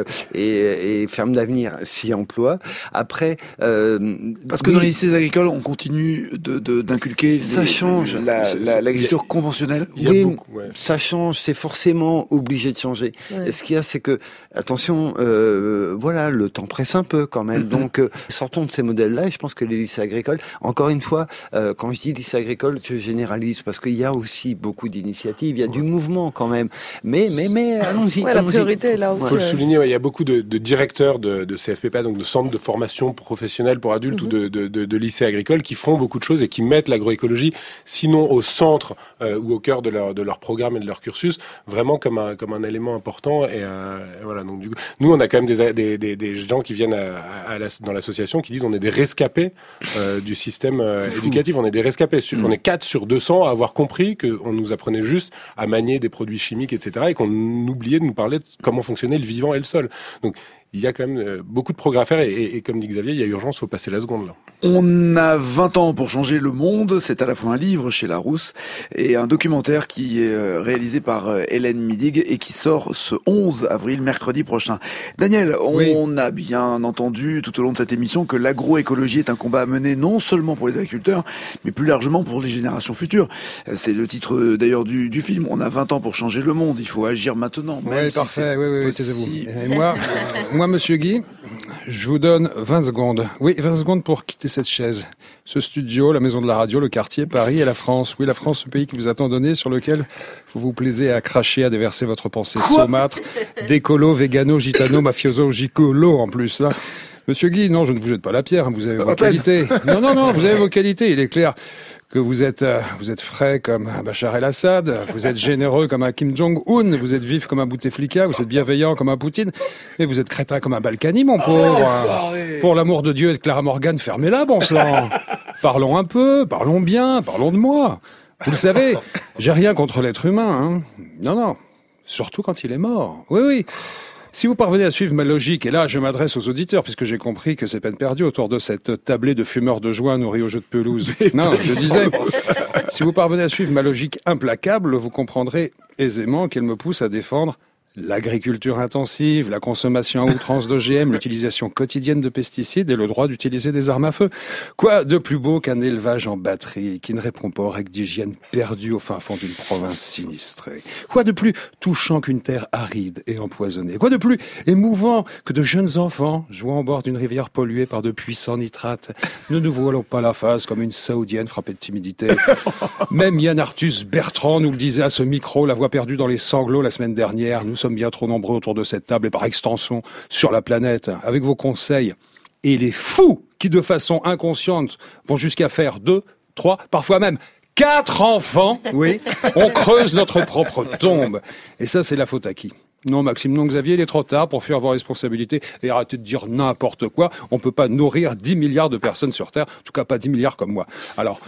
Speaker 5: et Ferme d'Avenir s'y emploie. Après,
Speaker 1: parce que dans les lycées agricoles, on continue d'inculquer l'agriculture conventionnelle.
Speaker 5: Oui, ça change, c'est forcément obligé de changer. Et ce qu'il y a, c'est que, attention, voilà, le temps presse un peu quand même. Donc, sortons de ces modèles-là, et je pense que les lycées agricoles, encore une fois, quand je dis lycée agricole, je généralise, parce qu'il y a aussi beaucoup d'initiatives, il y a du mouvement quand même, mais allons-y.
Speaker 6: La priorité est là aussi.
Speaker 4: Il faut le souligner, il y a beaucoup de directeurs de CFPPA, donc de centres de formation professionnelle pour adultes ou de lycées agricoles, qui font beaucoup de choses et qui mettent l'agroécologie, sinon au centre ou au cœur de leur programme et de leur cursus, vraiment comme un élément important. Et voilà, donc du coup, nous on a quand même des gens qui viennent dans l'association qui disent on est des rescapés du système éducatif, on est des rescapés, on est 4 sur 200 à avoir compris qu'on nous apprenait juste à manier des produits chimiques, etc., et qu'on oubliait de nous parler de comment fonctionnait le vivant et le sol. Donc il y a quand même beaucoup de progrès à faire, et comme dit Xavier, il y a urgence, il faut passer la seconde là.
Speaker 1: On a 20 ans pour changer le monde, c'est à la fois un livre chez Larousse et un documentaire qui est réalisé par Hélène Midig et qui sort ce 11 avril, mercredi prochain. Daniel, on a bien entendu tout au long de cette émission que l'agroécologie est un combat à mener non seulement pour les agriculteurs, mais plus largement pour les générations futures. C'est le titre d'ailleurs du film. On a 20 ans pour changer le monde, il faut agir maintenant.
Speaker 3: Oui, parfait, oui, taisez-vous. Et moi, monsieur Guy, je vous donne 20 secondes. Oui, 20 secondes pour quitter cette chaise. Ce studio, la maison de la radio, le quartier, Paris et la France. Oui, la France, ce pays qui vous a tant donné, sur lequel vous vous plaisez à cracher, à déverser votre pensée saumâtre, d'écolo, végano, gitano, mafioso, gicolo en plus, là. Monsieur Guy, non, je ne vous jette pas la pierre, hein, vous avez vos qualités. Non, vous avez vos qualités, il est clair que vous êtes frais comme un Bachar el-Assad, vous êtes généreux comme un Kim Jong-un, vous êtes vif comme un Bouteflika, vous êtes bienveillant comme un Poutine, et vous êtes crétin comme un Balkany, mon pauvre. Pour l'amour de Dieu et de Clara Morgan, fermez-la, bon sang. Parlons un peu, parlons bien, parlons de moi. Vous le savez, j'ai rien contre l'être humain, hein. Non, surtout quand il est mort. Oui. Si vous parvenez à suivre ma logique, et là je m'adresse aux auditeurs puisque j'ai compris que c'est peine perdue autour de cette tablée de fumeurs de joint nourris au jeu de pelouse. Non, je disais, si vous parvenez à suivre ma logique implacable, vous comprendrez aisément qu'elle me pousse à défendre l'agriculture intensive, la consommation à outrance d'OGM, l'utilisation quotidienne de pesticides et le droit d'utiliser des armes à feu. Quoi de plus beau qu'un élevage en batterie qui ne répond pas aux règles d'hygiène perdues au fin fond d'une province sinistrée? Quoi de plus touchant qu'une terre aride et empoisonnée? Quoi de plus émouvant que de jeunes enfants jouant au bord d'une rivière polluée par de puissants nitrates? Ne nous voilons pas la face comme une saoudienne frappée de timidité. Même Yann Arthus Bertrand nous le disait à ce micro, la voix perdue dans les sanglots la semaine dernière. Nous sommes bien trop nombreux autour de cette table et par extension sur la planète, avec vos conseils. Et les fous qui, de façon inconsciente, vont jusqu'à faire 2, 3, parfois même 4 enfants, oui, on creuse notre propre tombe. Et ça, c'est la faute à qui? Non, Maxime, non, Xavier, il est trop tard pour fuir vos responsabilités et arrêter de dire n'importe quoi. On peut pas nourrir 10 milliards de personnes sur Terre, en tout cas pas 10 milliards comme moi. Alors,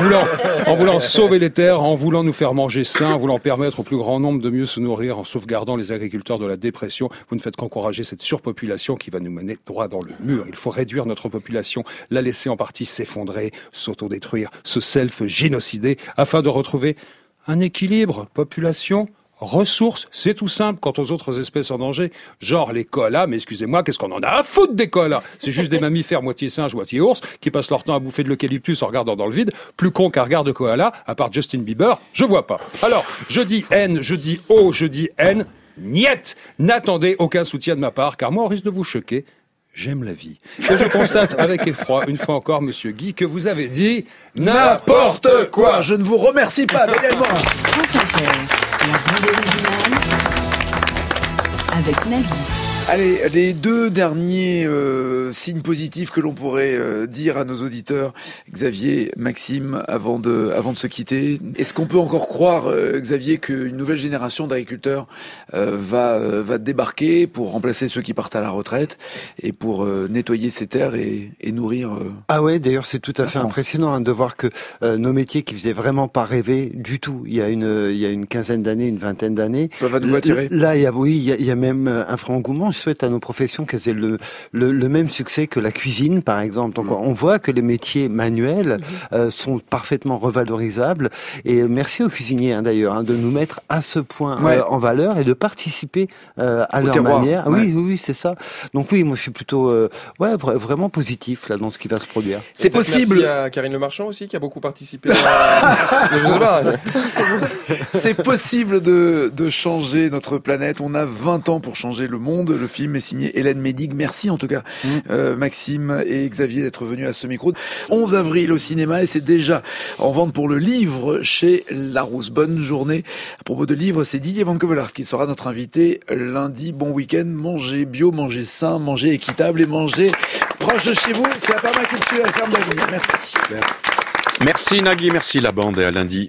Speaker 3: en voulant sauver les terres, en voulant nous faire manger sain, en voulant permettre au plus grand nombre de mieux se nourrir, en sauvegardant les agriculteurs de la dépression, vous ne faites qu'encourager cette surpopulation qui va nous mener droit dans le mur. Il faut réduire notre population, la laisser en partie s'effondrer, s'autodétruire, se self-génocider, afin de retrouver un équilibre population ressources, c'est tout simple quant aux autres espèces en danger, genre les koalas, mais excusez-moi, qu'est-ce qu'on en a à foutre des koalas? C'est juste des mammifères moitié singes, moitié ours, qui passent leur temps à bouffer de l'eucalyptus en regardant dans le vide, plus con qu'un regard de koala, à part Justin Bieber, je vois pas. Alors, je dis haine, je dis oh, je dis haine, niet! N'attendez aucun soutien de ma part, car moi, on risque de vous choquer. J'aime la vie. Et je constate avec effroi, une fois encore, monsieur Guy, que vous avez dit n'importe quoi.
Speaker 1: Je ne vous remercie pas, également.
Speaker 7: France Inter, la bande originale avec Nagui.
Speaker 1: Allez, les deux derniers signes positifs que l'on pourrait dire à nos auditeurs, Xavier, Maxime, avant de se quitter. Est-ce qu'on peut encore croire, Xavier, qu'une nouvelle génération d'agriculteurs va débarquer pour remplacer ceux qui partent à la retraite et pour nettoyer ces terres et nourrir
Speaker 5: Ah ouais, d'ailleurs c'est tout à fait
Speaker 1: France.
Speaker 5: impressionnant de voir que nos métiers qui faisaient vraiment pas rêver du tout il y a une quinzaine d'années, une vingtaine d'années.
Speaker 1: Va nous attirer.
Speaker 5: Là, il y a même un franc engouement. Je souhaite à nos professions qu'elles aient le même succès que la cuisine, par exemple. Donc, on voit que les métiers manuels sont parfaitement revalorisables. Et merci aux cuisiniers, d'ailleurs, de nous mettre à ce point en valeur et de participer à leur manière.
Speaker 1: Ouais.
Speaker 5: Oui, c'est ça. Donc oui, moi, je suis plutôt vraiment positif là dans ce qui va se produire.
Speaker 1: C'est possible.
Speaker 2: Merci à Karine Le Marchand aussi, qui a beaucoup participé. Je sais pas.
Speaker 1: C'est possible de changer notre planète. On a 20 ans pour changer le monde. Le film est signé Hélène Médig. Merci en tout cas, Maxime et Xavier, d'être venus à ce micro. 11 avril au cinéma et c'est déjà en vente pour le livre chez Larousse. Bonne journée. À propos de livres, c'est Didier Van Kevelart qui sera notre invité lundi. Bon week-end. Mangez bio, mangez sain, mangez équitable et mangez proche de chez vous. C'est la permaculture et ferme d'avenir. Merci.
Speaker 14: Merci Nagui, merci la bande et à lundi.